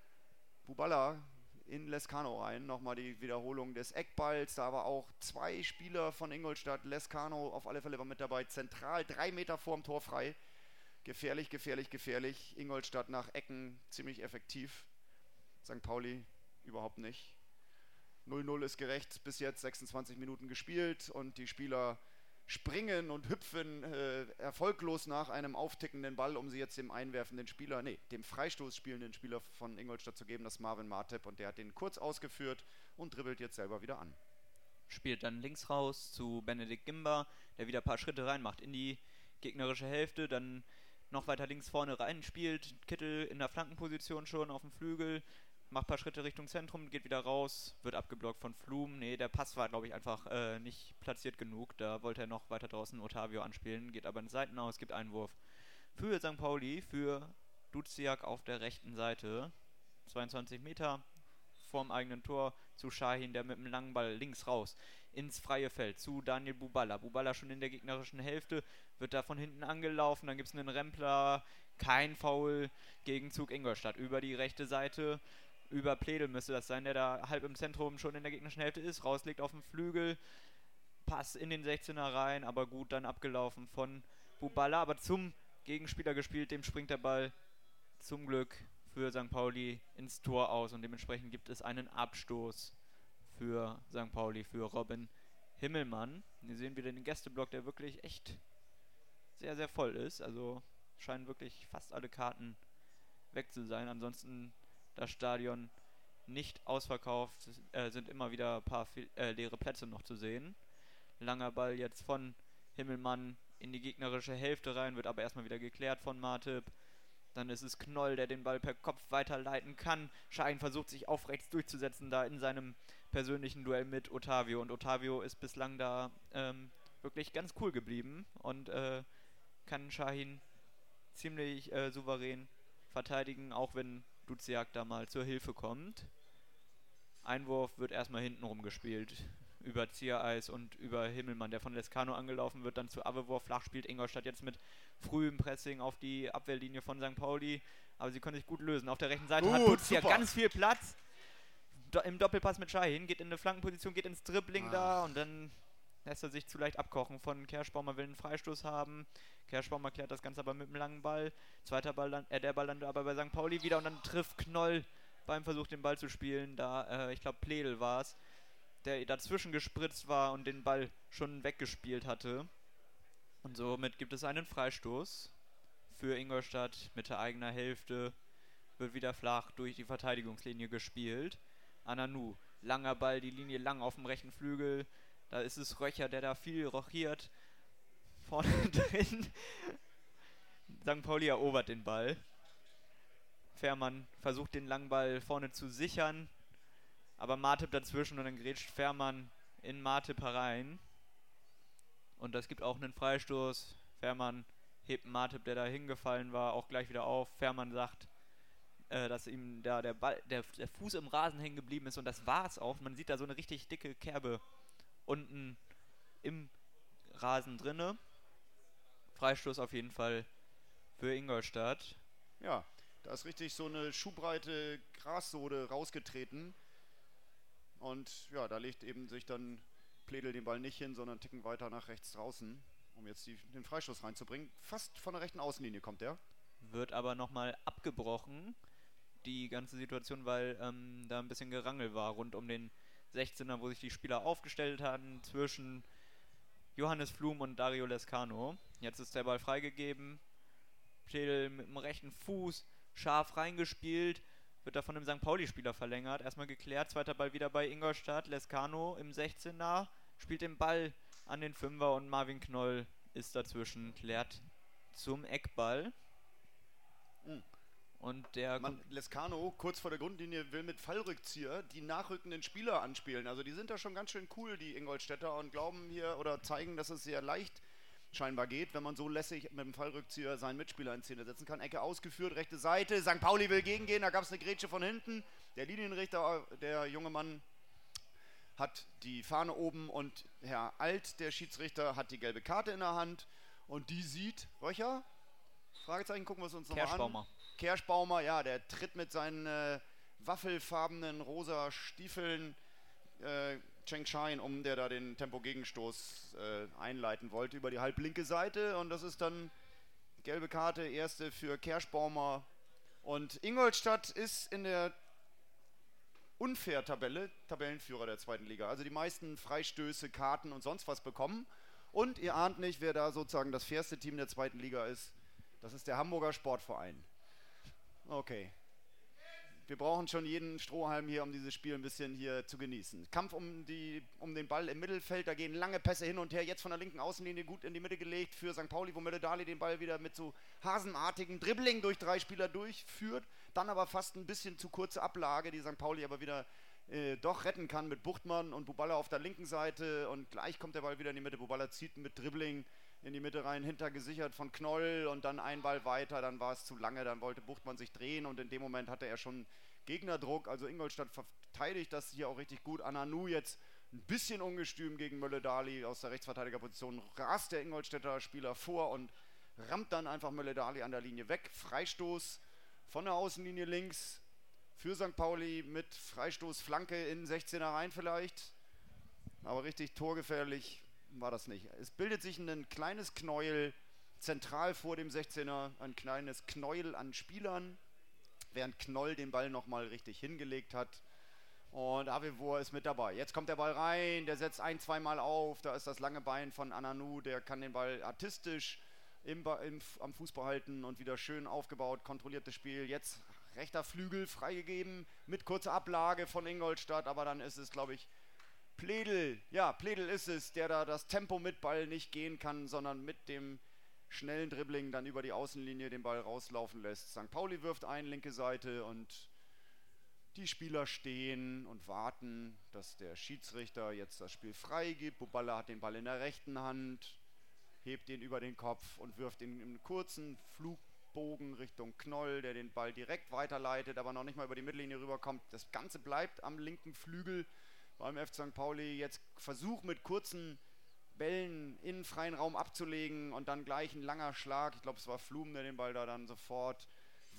Buballa in Lescano rein. Nochmal die Wiederholung des Eckballs. Da war auch 2 Spieler von Ingolstadt. Lescano auf alle Fälle war mit dabei. Zentral 3 Meter vorm Tor frei. Gefährlich. Ingolstadt nach Ecken ziemlich effektiv. St. Pauli überhaupt nicht. 0-0 ist gerecht. Bis jetzt 26 Minuten gespielt und die Spieler springen und hüpfen erfolglos nach einem auftickenden Ball, um sie jetzt dem einwerfenden Spieler, dem Freistoß spielenden Spieler von Ingolstadt zu geben, das ist Marvin Martip und der hat den kurz ausgeführt und dribbelt jetzt selber wieder an. Spielt dann links raus zu Benedikt Gimba, der wieder ein paar Schritte reinmacht in die gegnerische Hälfte, dann noch weiter links vorne rein spielt, Kittel in der Flankenposition schon auf dem Flügel, macht ein paar Schritte Richtung Zentrum, geht wieder raus, wird abgeblockt von Flum. Der Pass war, glaube ich, einfach nicht platziert genug. Da wollte er noch weiter draußen Otavio anspielen, geht aber in die Seiten aus, gibt Einwurf für St. Pauli, für Duziak auf der rechten Seite. 22 Meter vorm eigenen Tor zu Şahin, der mit einem langen Ball links raus ins freie Feld zu Daniel Buballa. Buballa schon in der gegnerischen Hälfte, wird da von hinten angelaufen, dann gibt es einen Rempler, kein Foul, Gegenzug Ingolstadt über die rechte Seite. Über Pledel müsste das sein, der da halb im Zentrum schon in der gegnerischen Hälfte ist, rauslegt auf den Flügel, Pass in den 16er rein, aber gut dann abgelaufen von Buballa, aber zum Gegenspieler gespielt, dem springt der Ball zum Glück für St. Pauli ins Tor aus und dementsprechend gibt es einen Abstoß für St. Pauli, für Robin Himmelmann. Hier sehen wir den Gästeblock, der wirklich echt sehr, sehr voll ist, also scheinen wirklich fast alle Karten weg zu sein, ansonsten das Stadion nicht ausverkauft, sind immer wieder ein paar leere Plätze noch zu sehen. Langer Ball jetzt von Himmelmann in die gegnerische Hälfte rein, wird aber erstmal wieder geklärt von Martip. Dann ist es Knoll, der den Ball per Kopf weiterleiten kann. Schahin versucht sich aufrechts durchzusetzen, da in seinem persönlichen Duell mit Otavio. Und Otavio ist bislang da wirklich ganz cool geblieben und kann Schahin ziemlich souverän verteidigen, auch wenn Duziak da mal zur Hilfe kommt. Einwurf wird erstmal hintenrum gespielt. Über Ziereis und über Himmelmann, der von Lescano angelaufen wird, dann zu Avevorf. Flach spielt Ingolstadt jetzt mit frühem Pressing auf die Abwehrlinie von St. Pauli. Aber sie können sich gut lösen. Auf der rechten Seite hat Duziak ganz viel Platz. Im Doppelpass mit Schahin, geht in eine Flankenposition, geht ins Dribbling da und dann lässt er sich zu leicht abkochen von Kerschbaumer, will einen Freistoß haben. Kerschbaumer klärt das Ganze aber mit einem langen Ball. Zweiter Ball, der Ball landet aber bei St. Pauli wieder und dann trifft Knoll beim Versuch, den Ball zu spielen. Da, ich glaube, Pledel war es, der dazwischen gespritzt war und den Ball schon weggespielt hatte. Und somit gibt es einen Freistoß für Ingolstadt mit der eigener Hälfte. Wird wieder flach durch die Verteidigungslinie gespielt. Ananu, langer Ball, die Linie lang auf dem rechten Flügel. Da ist es Röcher, der da viel rochiert. Vorne drin. St. Pauli erobert den Ball. Fährmann versucht den langen Ball vorne zu sichern. Aber Martip dazwischen und dann grätscht Fährmann in Martip herein. Und das gibt auch einen Freistoß. Fährmann hebt Martip, der da hingefallen war, auch gleich wieder auf. Fährmann sagt, dass ihm da der Fuß im Rasen hängen geblieben ist und das war's auch. Man sieht da so eine richtig dicke Kerbe unten im Rasen drinne. Freistoß auf jeden Fall für Ingolstadt. Ja, da ist richtig so eine schuhbreite Grassohle rausgetreten. Und ja, da legt eben sich dann Pledel den Ball nicht hin, sondern einen Ticken weiter nach rechts draußen, um jetzt den Freistoß reinzubringen. Fast von der rechten Außenlinie kommt der. Wird aber nochmal abgebrochen, die ganze Situation, weil da ein bisschen Gerangel war rund um den 16er, wo sich die Spieler aufgestellt hatten zwischen Johannes Flum und Dario Lescano. Jetzt ist der Ball freigegeben. Pledel mit dem rechten Fuß scharf reingespielt. Wird da von einem St. Pauli-Spieler verlängert. Erstmal geklärt. Zweiter Ball wieder bei Ingolstadt. Lescano im 16er. Spielt den Ball an den Fünfer und Marvin Knoll ist dazwischen. Klärt zum Eckball. Und der Lescano, kurz vor der Grundlinie, will mit Fallrückzieher die nachrückenden Spieler anspielen. Also die sind da schon ganz schön cool, die Ingolstädter, und glauben hier oder zeigen, dass es sehr leicht scheinbar geht, wenn man so lässig mit dem Fallrückzieher seinen Mitspieler in Szene setzen kann. Ecke ausgeführt, rechte Seite, St. Pauli will gegengehen, da gab es eine Grätsche von hinten. Der Linienrichter, der junge Mann, hat die Fahne oben und Herr Alt, der Schiedsrichter, hat die gelbe Karte in der Hand und die sieht, Röcher? Fragezeichen, gucken wir es uns nochmal an. Kerschbaumer, ja, der tritt mit seinen waffelfarbenen rosa Stiefeln Cheng Schahin der da den Tempo-Gegenstoß einleiten wollte über die halblinke Seite, und das ist dann gelbe Karte, erste für Kerschbaumer, und Ingolstadt ist in der Unfair-Tabelle Tabellenführer der zweiten Liga, also die meisten Freistöße, Karten und sonst was bekommen, und ihr ahnt nicht, wer da sozusagen das fairste Team der zweiten Liga ist. Das ist der Hamburger Sportverein. Okay. Wir brauchen schon jeden Strohhalm hier, um dieses Spiel ein bisschen hier zu genießen. Kampf um den Ball im Mittelfeld, da gehen lange Pässe hin und her, jetzt von der linken Außenlinie gut in die Mitte gelegt für St. Pauli, wo Mölle-Dali den Ball wieder mit so hasenartigen Dribbling durch 3 Spieler durchführt, dann aber fast ein bisschen zu kurze Ablage, die St. Pauli aber wieder doch retten kann mit Buchtmann und Buballa auf der linken Seite, und gleich kommt der Ball wieder in die Mitte. Buballa zieht mit Dribbling in die Mitte rein, hintergesichert von Knoll, und dann ein Ball weiter, dann war es zu lange, dann wollte Buchtmann sich drehen und in dem Moment hatte er schon Gegnerdruck. Also Ingolstadt verteidigt das hier auch richtig gut. Ananu jetzt ein bisschen ungestüm gegen Mölle-Dali aus der Rechtsverteidigerposition, rast der Ingolstädter Spieler vor und rammt dann einfach Mölle-Dali an der Linie weg. Freistoß von der Außenlinie links für St. Pauli mit Freistoßflanke in 16er rein vielleicht, aber richtig torgefährlich war das nicht. Es bildet sich ein kleines Knäuel zentral vor dem 16er, ein kleines Knäuel an Spielern, während Knoll den Ball nochmal richtig hingelegt hat. Und Avevor ist mit dabei. Jetzt kommt der Ball rein, der setzt 1-2 Mal auf, da ist das lange Bein von Ananu, der kann den Ball artistisch am Fuß behalten und wieder schön aufgebaut, kontrolliertes Spiel. Jetzt rechter Flügel freigegeben mit kurzer Ablage von Ingolstadt, aber dann ist es, glaube ich, Pledel, ja, Pledel ist es, der da das Tempo mit Ball nicht gehen kann, sondern mit dem schnellen Dribbling dann über die Außenlinie den Ball rauslaufen lässt. St. Pauli wirft ein, linke Seite, und die Spieler stehen und warten, dass der Schiedsrichter jetzt das Spiel freigibt. Buballa hat den Ball in der rechten Hand, hebt ihn über den Kopf und wirft ihn im kurzen Flugbogen Richtung Knoll, der den Ball direkt weiterleitet, aber noch nicht mal über die Mittellinie rüberkommt. Das Ganze bleibt am linken Flügel beim FC St. Pauli. Jetzt Versuch mit kurzen Bällen in freien Raum abzulegen und dann gleich ein langer Schlag. Ich glaube, es war Flum, der den Ball da dann sofort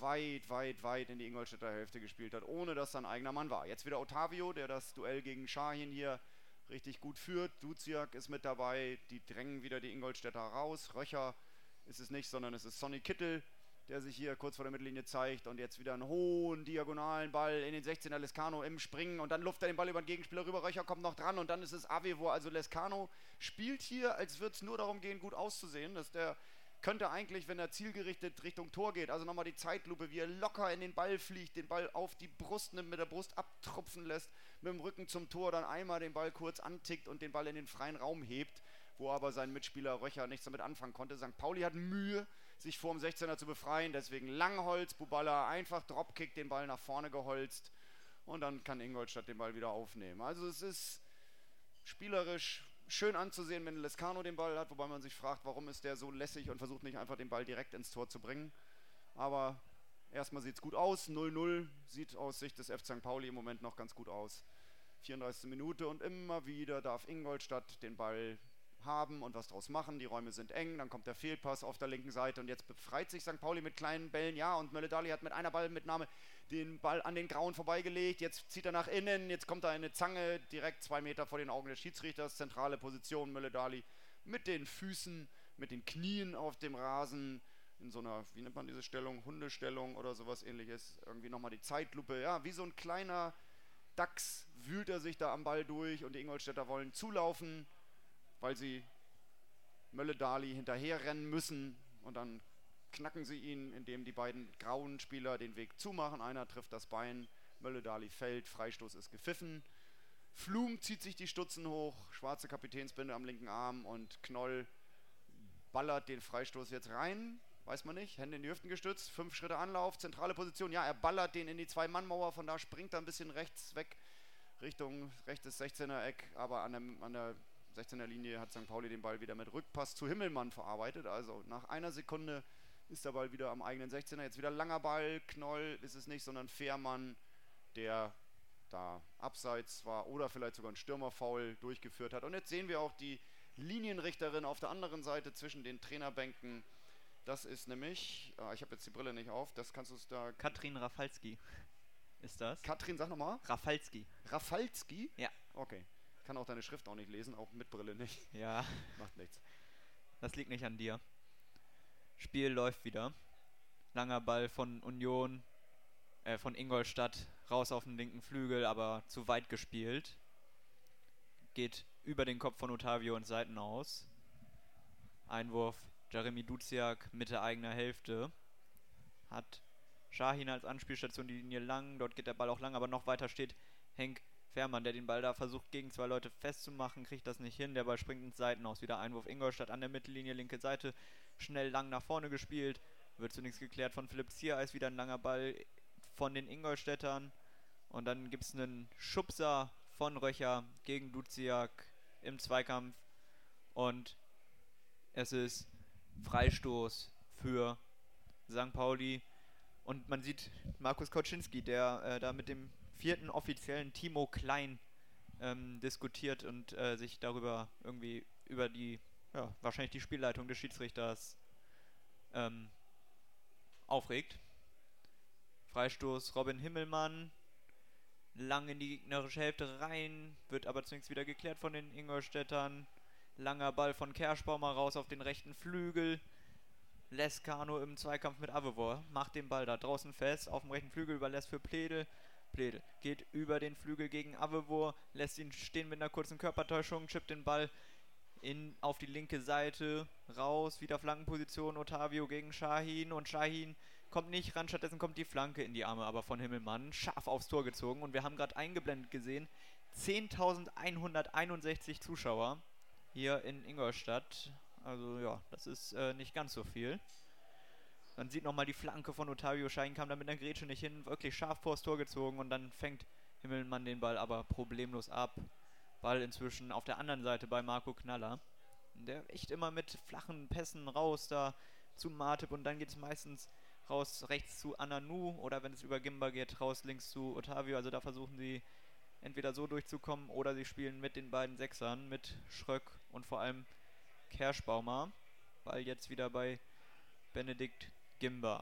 weit in die Ingolstädter Hälfte gespielt hat, ohne dass sein eigener Mann war. Jetzt wieder Ottavio, der das Duell gegen Şahin hier richtig gut führt. Duziak ist mit dabei, die drängen wieder die Ingolstädter raus. Röcher ist es nicht, sondern es ist Sonny Kittel, der sich hier kurz vor der Mittellinie zeigt, und jetzt wieder einen hohen diagonalen Ball in den 16er, Lescano im Springen, und dann luft er den Ball über den Gegenspieler rüber. Röcher kommt noch dran und dann ist es Avevo. Also Lescano spielt hier, als würde es nur darum gehen, gut auszusehen. Dass der könnte eigentlich, wenn er zielgerichtet Richtung Tor geht, also nochmal die Zeitlupe, wie er locker in den Ball fliegt, den Ball auf die Brust nimmt, mit der Brust abtropfen lässt, mit dem Rücken zum Tor, dann einmal den Ball kurz antickt und den Ball in den freien Raum hebt, wo aber sein Mitspieler Röcher nichts damit anfangen konnte. St. Pauli hat Mühe, sich vor dem 16er zu befreien, deswegen Langholz, Buballa einfach Dropkick, den Ball nach vorne geholzt, und dann kann Ingolstadt den Ball wieder aufnehmen. Also es ist spielerisch schön anzusehen, wenn Lescano den Ball hat, wobei man sich fragt, warum ist der so lässig und versucht nicht einfach den Ball direkt ins Tor zu bringen. Aber erstmal sieht es gut aus, 0-0, sieht aus Sicht des FC St. Pauli im Moment noch ganz gut aus. 34. Minute, und immer wieder darf Ingolstadt den Ball haben und was draus machen. Die Räume sind eng, dann kommt der Fehlpass auf der linken Seite und jetzt befreit sich St. Pauli mit kleinen Bällen, ja, und Mölle-Dali hat mit einer Ballmitnahme den Ball an den Grauen vorbeigelegt, jetzt zieht er nach innen, jetzt kommt da eine Zange direkt 2 Meter vor den Augen des Schiedsrichters, zentrale Position, Mölle-Dali mit den Füßen, mit den Knien auf dem Rasen, in so einer, wie nennt man diese Stellung, Hundestellung oder sowas ähnliches, irgendwie nochmal die Zeitlupe, ja, wie so ein kleiner Dachs wühlt er sich da am Ball durch, und die Ingolstädter wollen zulaufen, weil sie Mölle-Dali hinterherrennen müssen, und dann knacken sie ihn, indem die beiden grauen Spieler den Weg zumachen. Einer trifft das Bein, Mölle-Dali fällt, Freistoß ist gepfiffen. Flum zieht sich die Stutzen hoch, schwarze Kapitänsbinde am linken Arm, und Knoll ballert den Freistoß jetzt rein, weiß man nicht, Hände in die Hüften gestützt, 5 Schritte Anlauf, zentrale Position, ja, er ballert den in die 2-Mann-Mauer, von da springt er ein bisschen rechts weg, Richtung rechtes 16er-Eck, aber an der 16er Linie hat St. Pauli den Ball wieder mit Rückpass zu Himmelmann verarbeitet, also nach einer Sekunde ist der Ball wieder am eigenen 16er, jetzt wieder langer Ball, Knoll ist es nicht, sondern Fährmann, der da abseits war oder vielleicht sogar ein Stürmerfoul durchgeführt hat. Und jetzt sehen wir auch die Linienrichterin auf der anderen Seite zwischen den Trainerbänken. Das ist nämlich, ich habe jetzt die Brille nicht auf, das kannst du da... Katrin Rafalski ist das. Katrin, sag nochmal. Rafalski. Rafalski? Ja. Okay. Kann auch deine Schrift auch nicht lesen, auch mit Brille nicht. Ja. Macht nichts. Das liegt nicht an dir. Spiel läuft wieder. Langer Ball von von Ingolstadt raus auf den linken Flügel, aber zu weit gespielt. Geht über den Kopf von Ottavio ins Seitenaus. Einwurf Jeremy Duziak, Mitte eigener Hälfte. Hat Şahin als Anspielstation die Linie lang. Dort geht der Ball auch lang, aber noch weiter steht Henk Fährmann, der den Ball da versucht, gegen 2 Leute festzumachen, kriegt das nicht hin. Der Ball springt ins Seitenaus. Wieder Einwurf Ingolstadt an der Mittellinie, linke Seite. Schnell lang nach vorne gespielt. Wird zunächst geklärt von Philipp Ziereis. Wieder ein langer Ball von den Ingolstädtern. Und dann gibt es einen Schubser von Röcher gegen Duziak im Zweikampf. Und es ist Freistoß für St. Pauli. Und man sieht Markus Kauczynski, der da mit dem 4. offiziellen Timo Klein diskutiert und sich darüber irgendwie über die, ja, wahrscheinlich die Spielleitung des Schiedsrichters aufregt. Freistoß Robin Himmelmann, lang in die gegnerische Hälfte rein, wird aber zunächst wieder geklärt von den Ingolstädtern. Langer Ball von Kerschbaumer raus auf den rechten Flügel. Lescano im Zweikampf mit Avevor, macht den Ball da draußen fest, auf dem rechten Flügel, überlässt für Pledel. Pledel geht über den Flügel gegen Avevor, lässt ihn stehen mit einer kurzen Körpertäuschung, chippt den Ball auf die linke Seite, raus, wieder Flankenposition, Ottavio gegen Şahin, und Şahin kommt nicht ran, stattdessen kommt die Flanke in die Arme aber von Himmelmann, scharf aufs Tor gezogen, und wir haben gerade eingeblendet gesehen, 10.161 Zuschauer hier in Ingolstadt. Also ja, das ist nicht ganz so viel. Man sieht nochmal die Flanke von Otavio Schein, kam da mit einer Grätsche nicht hin, wirklich scharf vors Tor gezogen und dann fängt Himmelmann den Ball aber problemlos ab. Ball inzwischen auf der anderen Seite bei Marco Knaller. Der echt immer mit flachen Pässen raus da zu Martip und dann geht es meistens raus rechts zu Ananu oder wenn es über Gimba geht, raus links zu Otavio. Also da versuchen sie entweder so durchzukommen oder sie spielen mit den beiden Sechsern, mit Schröck und vor allem Kerschbaumer. Ball jetzt wieder bei Benedikt Gimba,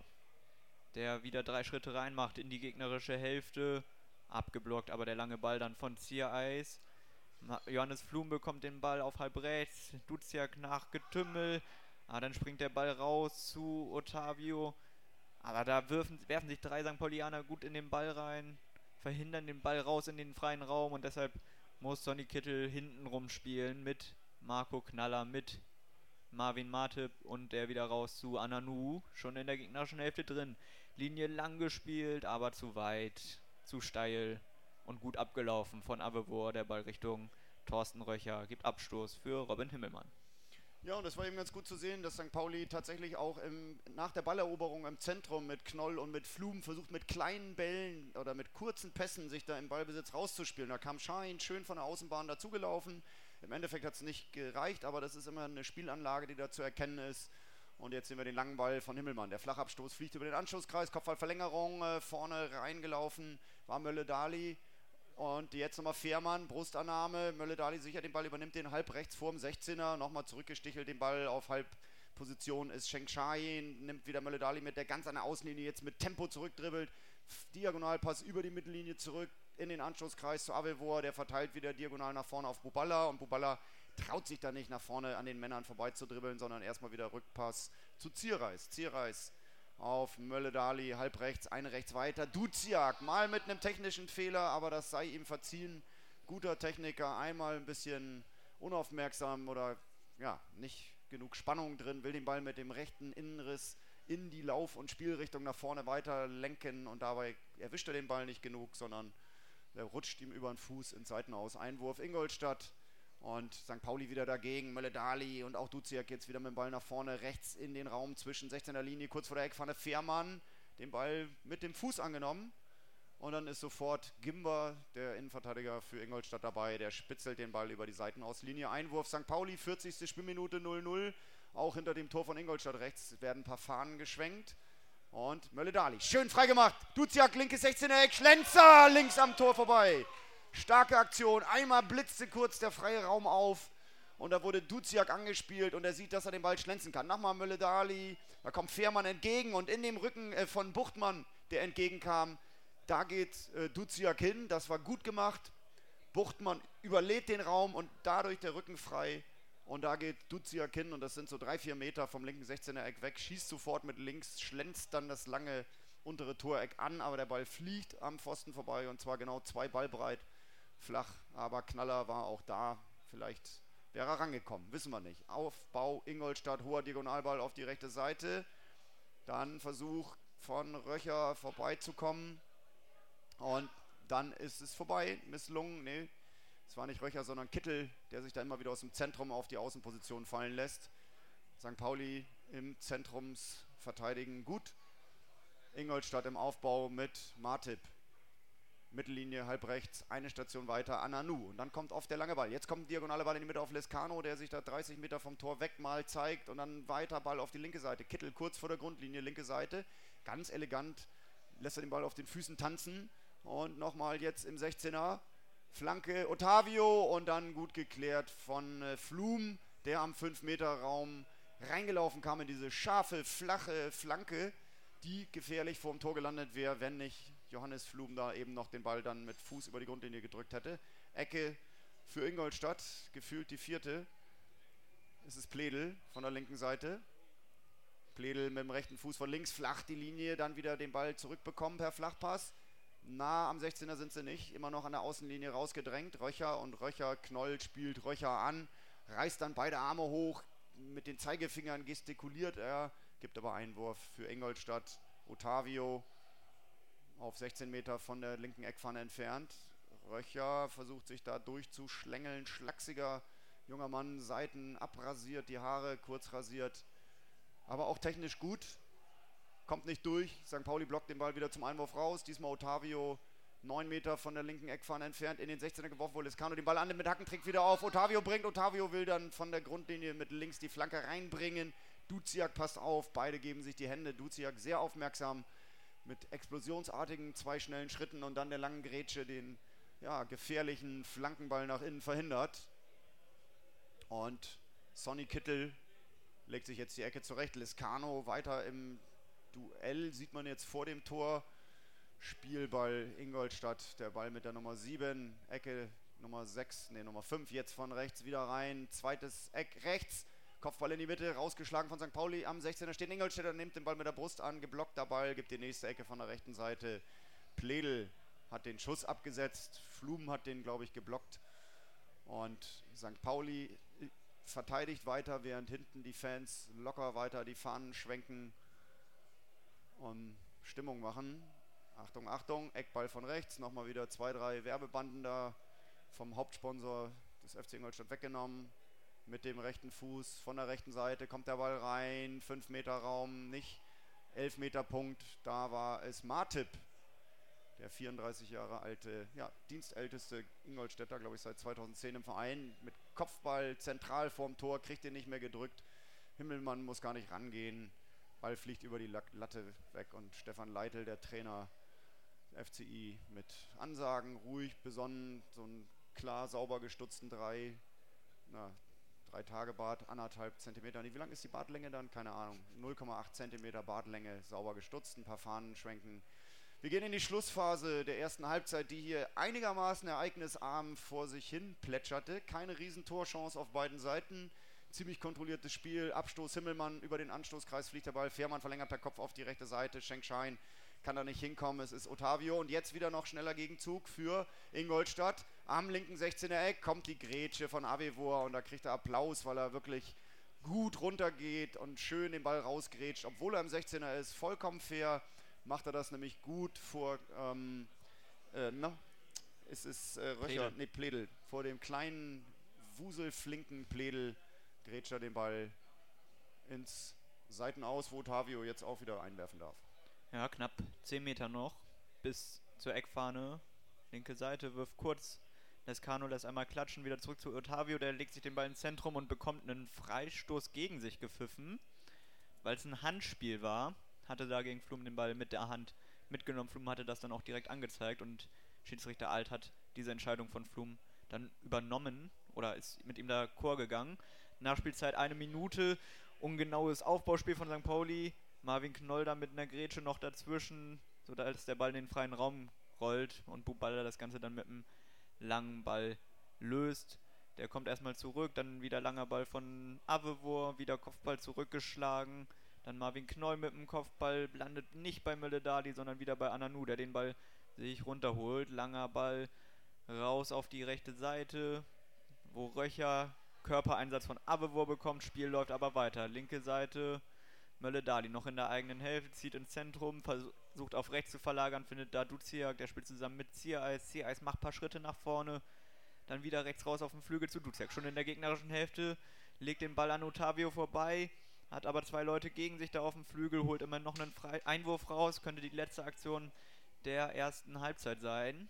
der wieder 3 Schritte reinmacht in die gegnerische Hälfte. Abgeblockt, aber der lange Ball dann von Ziereis. Johannes Flum bekommt den Ball auf halb rechts. Duziak nach Getümmel. Dann springt der Ball raus zu Otavio. Aber da werfen sich 3 St. Paulianer gut in den Ball rein. Verhindern den Ball raus in den freien Raum. Und deshalb muss Sonny Kittel hinten rumspielen mit Marco Knaller, mit Marvin Martip und der wieder raus zu Ananu. Schon in der gegnerischen Hälfte drin. Linie lang gespielt, aber zu weit, zu steil. Und gut abgelaufen von Avevor, der Ball Richtung Thorsten Röcher, gibt Abstoß für Robin Himmelmann. Ja, und das war eben ganz gut zu sehen, dass St. Pauli tatsächlich auch nach der Balleroberung im Zentrum mit Knoll und mit Flum versucht, mit kleinen Bällen oder mit kurzen Pässen sich da im Ballbesitz rauszuspielen. Da kam Schein schön von der Außenbahn dazugelaufen. Im Endeffekt hat es nicht gereicht, aber das ist immer eine Spielanlage, die da zu erkennen ist. Und jetzt sehen wir den langen Ball von Himmelmann. Der Flachabstoß fliegt über den Anschlusskreis, Kopfballverlängerung, vorne reingelaufen war Mölle-Dali. Und jetzt nochmal Fehrmann, Brustannahme, Mölle-Dali sichert den Ball, übernimmt den halb rechts vorm 16er, nochmal zurückgestichelt, den Ball auf Halbposition ist Sheng Shai, nimmt wieder Mölle-Dali mit, der ganz an der Außenlinie jetzt mit Tempo zurückdribbelt, Diagonalpass über die Mittellinie zurück in den Anschlusskreis zu Avevor, der verteilt wieder diagonal nach vorne auf Buballa und Buballa traut sich da nicht nach vorne an den Männern vorbei zu dribbeln, sondern erstmal wieder Rückpass zu Ziereis. Ziereis auf Mölle-Dali, halb rechts, eine rechts weiter. Duziak, mal mit einem technischen Fehler, aber das sei ihm verziehen. Guter Techniker, einmal ein bisschen unaufmerksam oder ja, nicht genug Spannung drin, will den Ball mit dem rechten Innenriss in die Lauf- und Spielrichtung nach vorne weiter lenken und dabei erwischt er den Ball nicht genug, sondern der rutscht ihm über den Fuß ins Seitenaus. Einwurf Ingolstadt. Und St. Pauli wieder dagegen, Mölle-Dali und auch Duziak jetzt wieder mit dem Ball nach vorne, rechts in den Raum zwischen 16er Linie, kurz vor der Eckpfanne, Fehrmann, den Ball mit dem Fuß angenommen. Und dann ist sofort Gimba, der Innenverteidiger für Ingolstadt dabei, der spitzelt den Ball über die Seitenauslinie. Einwurf St. Pauli, 40. Spielminute 0-0, auch hinter dem Tor von Ingolstadt rechts werden ein paar Fahnen geschwenkt. Und Mölle-Dali, schön freigemacht, Duziak, linkes 16er Eck, Schlenzer, links am Tor vorbei. Starke Aktion, einmal blitzte kurz der freie Raum auf und da wurde Duziak angespielt und er sieht, dass er den Ball schlänzen kann. Nochmal Mölle-Dali, da kommt Fehrmann entgegen und in dem Rücken von Buchtmann, der entgegenkam, da geht Duziak hin, das war gut gemacht. Buchtmann überlädt den Raum und dadurch der Rücken frei und da geht Duziak hin und das sind so 3-4 Meter vom linken 16er Eck weg, schießt sofort mit links, schlänzt dann das lange untere Toreck an, aber der Ball fliegt am Pfosten vorbei und zwar genau 2 Ballbreit. Flach, aber Knaller war auch da. Vielleicht wäre er rangekommen, wissen wir nicht. Aufbau Ingolstadt, hoher Diagonalball auf die rechte Seite. Dann Versuch von Röcher vorbeizukommen. Und dann ist es vorbei, misslungen. Nee, es war nicht Röcher, sondern Kittel, der sich da immer wieder aus dem Zentrum auf die Außenposition fallen lässt. St. Pauli im Zentrumsverteidigen gut. Ingolstadt im Aufbau mit Martip. Mittellinie, halb rechts, eine Station weiter, Ananu. Und dann kommt oft der lange Ball. Jetzt kommt ein diagonaler Ball in die Mitte auf Lescano, der sich da 30 Meter vom Tor weg mal zeigt. Und dann weiter Ball auf die linke Seite. Kittel kurz vor der Grundlinie, linke Seite. Ganz elegant lässt er den Ball auf den Füßen tanzen. Und nochmal jetzt im 16er. Flanke Otavio und dann gut geklärt von Flum, der am 5-Meter-Raum reingelaufen kam in diese scharfe, flache Flanke, die gefährlich vor dem Tor gelandet wäre, wenn nicht Johannes Flum da eben noch den Ball dann mit Fuß über die Grundlinie gedrückt hätte. Ecke für Ingolstadt, gefühlt die 4. Es ist Pledl von der linken Seite. Pledl mit dem rechten Fuß von links, flach die Linie, dann wieder den Ball zurückbekommen per Flachpass. Nah am 16er sind sie nicht, immer noch an der Außenlinie rausgedrängt. Röcher und Röcher, Knoll spielt Röcher an, reißt dann beide Arme hoch, mit den Zeigefingern gestikuliert er, gibt aber Einwurf für Ingolstadt. Otavio auf 16 Meter von der linken Eckpfanne entfernt. Röcher versucht sich da durchzuschlängeln. Schlachsiger junger Mann, Seiten abrasiert, die Haare kurz rasiert. Aber auch technisch gut. Kommt nicht durch. St. Pauli blockt den Ball wieder zum Einwurf raus. Diesmal Ottavio 9 Meter von der linken Eckfahne entfernt in den 16er geworfen, wo Lescano den Ball annimmt mit Hackentrick wieder auf. Ottavio will dann von der Grundlinie mit links die Flanke reinbringen. Duziak passt auf, beide geben sich die Hände. Duziak sehr aufmerksam mit explosionsartigen 2 schnellen Schritten und dann der langen Grätsche den gefährlichen Flankenball nach innen verhindert. Und Sonny Kittel legt sich jetzt die Ecke zurecht. Lescano weiter im Duell, sieht man jetzt vor dem Tor. Spielball Ingolstadt, der Ball mit der Nummer 7, Ecke Nummer 5, jetzt von rechts wieder rein. Zweites Eck rechts, Kopfball in die Mitte, rausgeschlagen von St. Pauli. Am 16er steht Ingolstädter, nimmt den Ball mit der Brust an, geblockter Ball, gibt die nächste Ecke von der rechten Seite. Pledel hat den Schuss abgesetzt, Flum hat den, glaube ich, geblockt. Und St. Pauli verteidigt weiter, während hinten die Fans locker weiter die Fahnen schwenken und Stimmung machen. Achtung, Achtung, Eckball von rechts, nochmal wieder 2, 3 Werbebanden da vom Hauptsponsor des FC Ingolstadt weggenommen. Mit dem rechten Fuß von der rechten Seite kommt der Ball rein, 5 Meter Raum, nicht 11 Meter Punkt. Da war es Martip, der 34 Jahre alte, dienstälteste Ingolstädter, glaube ich seit 2010 im Verein. Mit Kopfball zentral vorm Tor, kriegt den nicht mehr gedrückt. Himmelmann muss gar nicht rangehen. Ball fliegt über die Latte weg und Stefan Leitl, der Trainer FCI, mit Ansagen, ruhig, besonnen, so einen klar sauber gestutzten 3 Tage Bart, 1,5 Zentimeter. Wie lang ist die Bartlänge dann? Keine Ahnung. 0,8 Zentimeter Bartlänge, sauber gestutzt, ein paar Fahnen schwenken. Wir gehen in die Schlussphase der ersten Halbzeit, die hier einigermaßen ereignisarm vor sich hin plätscherte. Keine Riesentorchance auf beiden Seiten. Ziemlich kontrolliertes Spiel. Abstoß Himmelmann, über den Anstoßkreis fliegt der Ball. Fährmann verlängert per Kopf auf die rechte Seite. Schenkschein kann da nicht hinkommen. Es ist Ottavio und jetzt wieder noch schneller Gegenzug für Ingolstadt. Am linken 16er Eck kommt die Grätsche von Avevor und da kriegt er Applaus, weil er wirklich gut runtergeht und schön den Ball rausgrätscht. Obwohl er im 16er ist, vollkommen fair, macht er das nämlich gut vor, Pledel. Vor dem kleinen, wuselflinken Pledel grätscht er den Ball ins Seitenaus, wo Ottavio jetzt auch wieder einwerfen darf. Ja, knapp 10 Meter noch bis zur Eckfahne. Linke Seite wirft kurz. Lescano lässt einmal klatschen, wieder zurück zu Ottavio. Der legt sich den Ball ins Zentrum und bekommt einen Freistoß gegen sich gepfiffen. Weil es ein Handspiel war, hatte dagegen Flum den Ball mit der Hand mitgenommen. Flum hatte das dann auch direkt angezeigt und Schiedsrichter Alt hat diese Entscheidung von Flum dann übernommen oder ist mit ihm da Chor gegangen. Nachspielzeit 1 Minute, ungenaues Aufbauspiel von St. Pauli. Marvin Knoll da mit einer Grätsche noch dazwischen, sodass der Ball in den freien Raum rollt und Buballa das Ganze dann mit einem langen Ball löst. Der kommt erstmal zurück, dann wieder langer Ball von Avevor, wieder Kopfball zurückgeschlagen. Dann Marvin Knoll mit dem Kopfball, landet nicht bei Mölle-Dali, sondern wieder bei Ananu, der den Ball sich runterholt. Langer Ball raus auf die rechte Seite, wo Röcher Körpereinsatz von Avevor bekommt. Spiel läuft aber weiter. Linke Seite, Mölle-Dali noch in der eigenen Hälfte, zieht ins Zentrum, versucht auf rechts zu verlagern, findet da Duziak, der spielt zusammen mit Ziereis. Ziereis macht ein paar Schritte nach vorne, dann wieder rechts raus auf den Flügel zu Duziak. Schon in der gegnerischen Hälfte, legt den Ball an Ottavio vorbei, hat aber 2 Leute gegen sich da auf dem Flügel, holt immer noch einen Einwurf raus, könnte die letzte Aktion der ersten Halbzeit sein.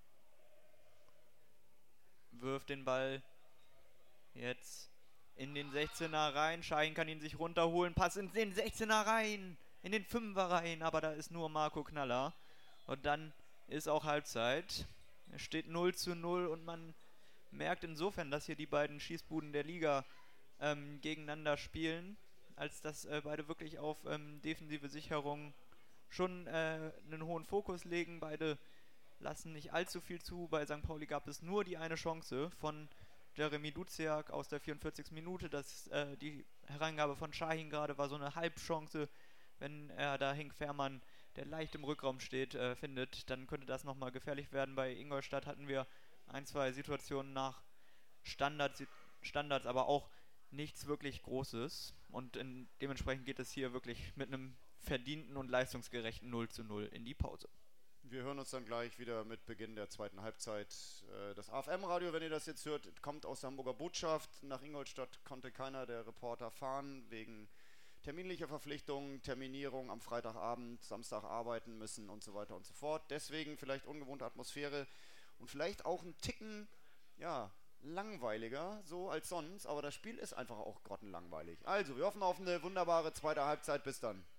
Wirft den Ball jetzt in den 16er rein. Schein kann ihn sich runterholen. Pass in den 16er rein. In den 5er rein. Aber da ist nur Marco Knaller. Und dann ist auch Halbzeit. Es steht 0:0 und man merkt insofern, dass hier die beiden Schießbuden der Liga gegeneinander spielen, als dass beide wirklich auf defensive Sicherung schon einen hohen Fokus legen. Beide lassen nicht allzu viel zu. Bei St. Pauli gab es nur die eine Chance von Jeremy Duziak aus der 44. Minute. Die Hereingabe von Şahin gerade war so eine Halbchance. Wenn er da Henk Fährmann, der leicht im Rückraum steht, findet, dann könnte das nochmal gefährlich werden. Bei Ingolstadt hatten wir 1, 2 Situationen nach Standards, aber auch nichts wirklich Großes. Und dementsprechend geht es hier wirklich mit einem verdienten und leistungsgerechten 0:0 in die Pause. Wir hören uns dann gleich wieder mit Beginn der zweiten Halbzeit. Das AFM-Radio, wenn ihr das jetzt hört, kommt aus der Hamburger Botschaft. Nach Ingolstadt konnte keiner der Reporter fahren, wegen terminlicher Verpflichtungen, Terminierung am Freitagabend, Samstag arbeiten müssen und so weiter und so fort. Deswegen vielleicht ungewohnte Atmosphäre und vielleicht auch ein Ticken, ja, langweiliger, so als sonst. Aber das Spiel ist einfach auch grottenlangweilig. Also, wir hoffen auf eine wunderbare zweite Halbzeit. Bis dann.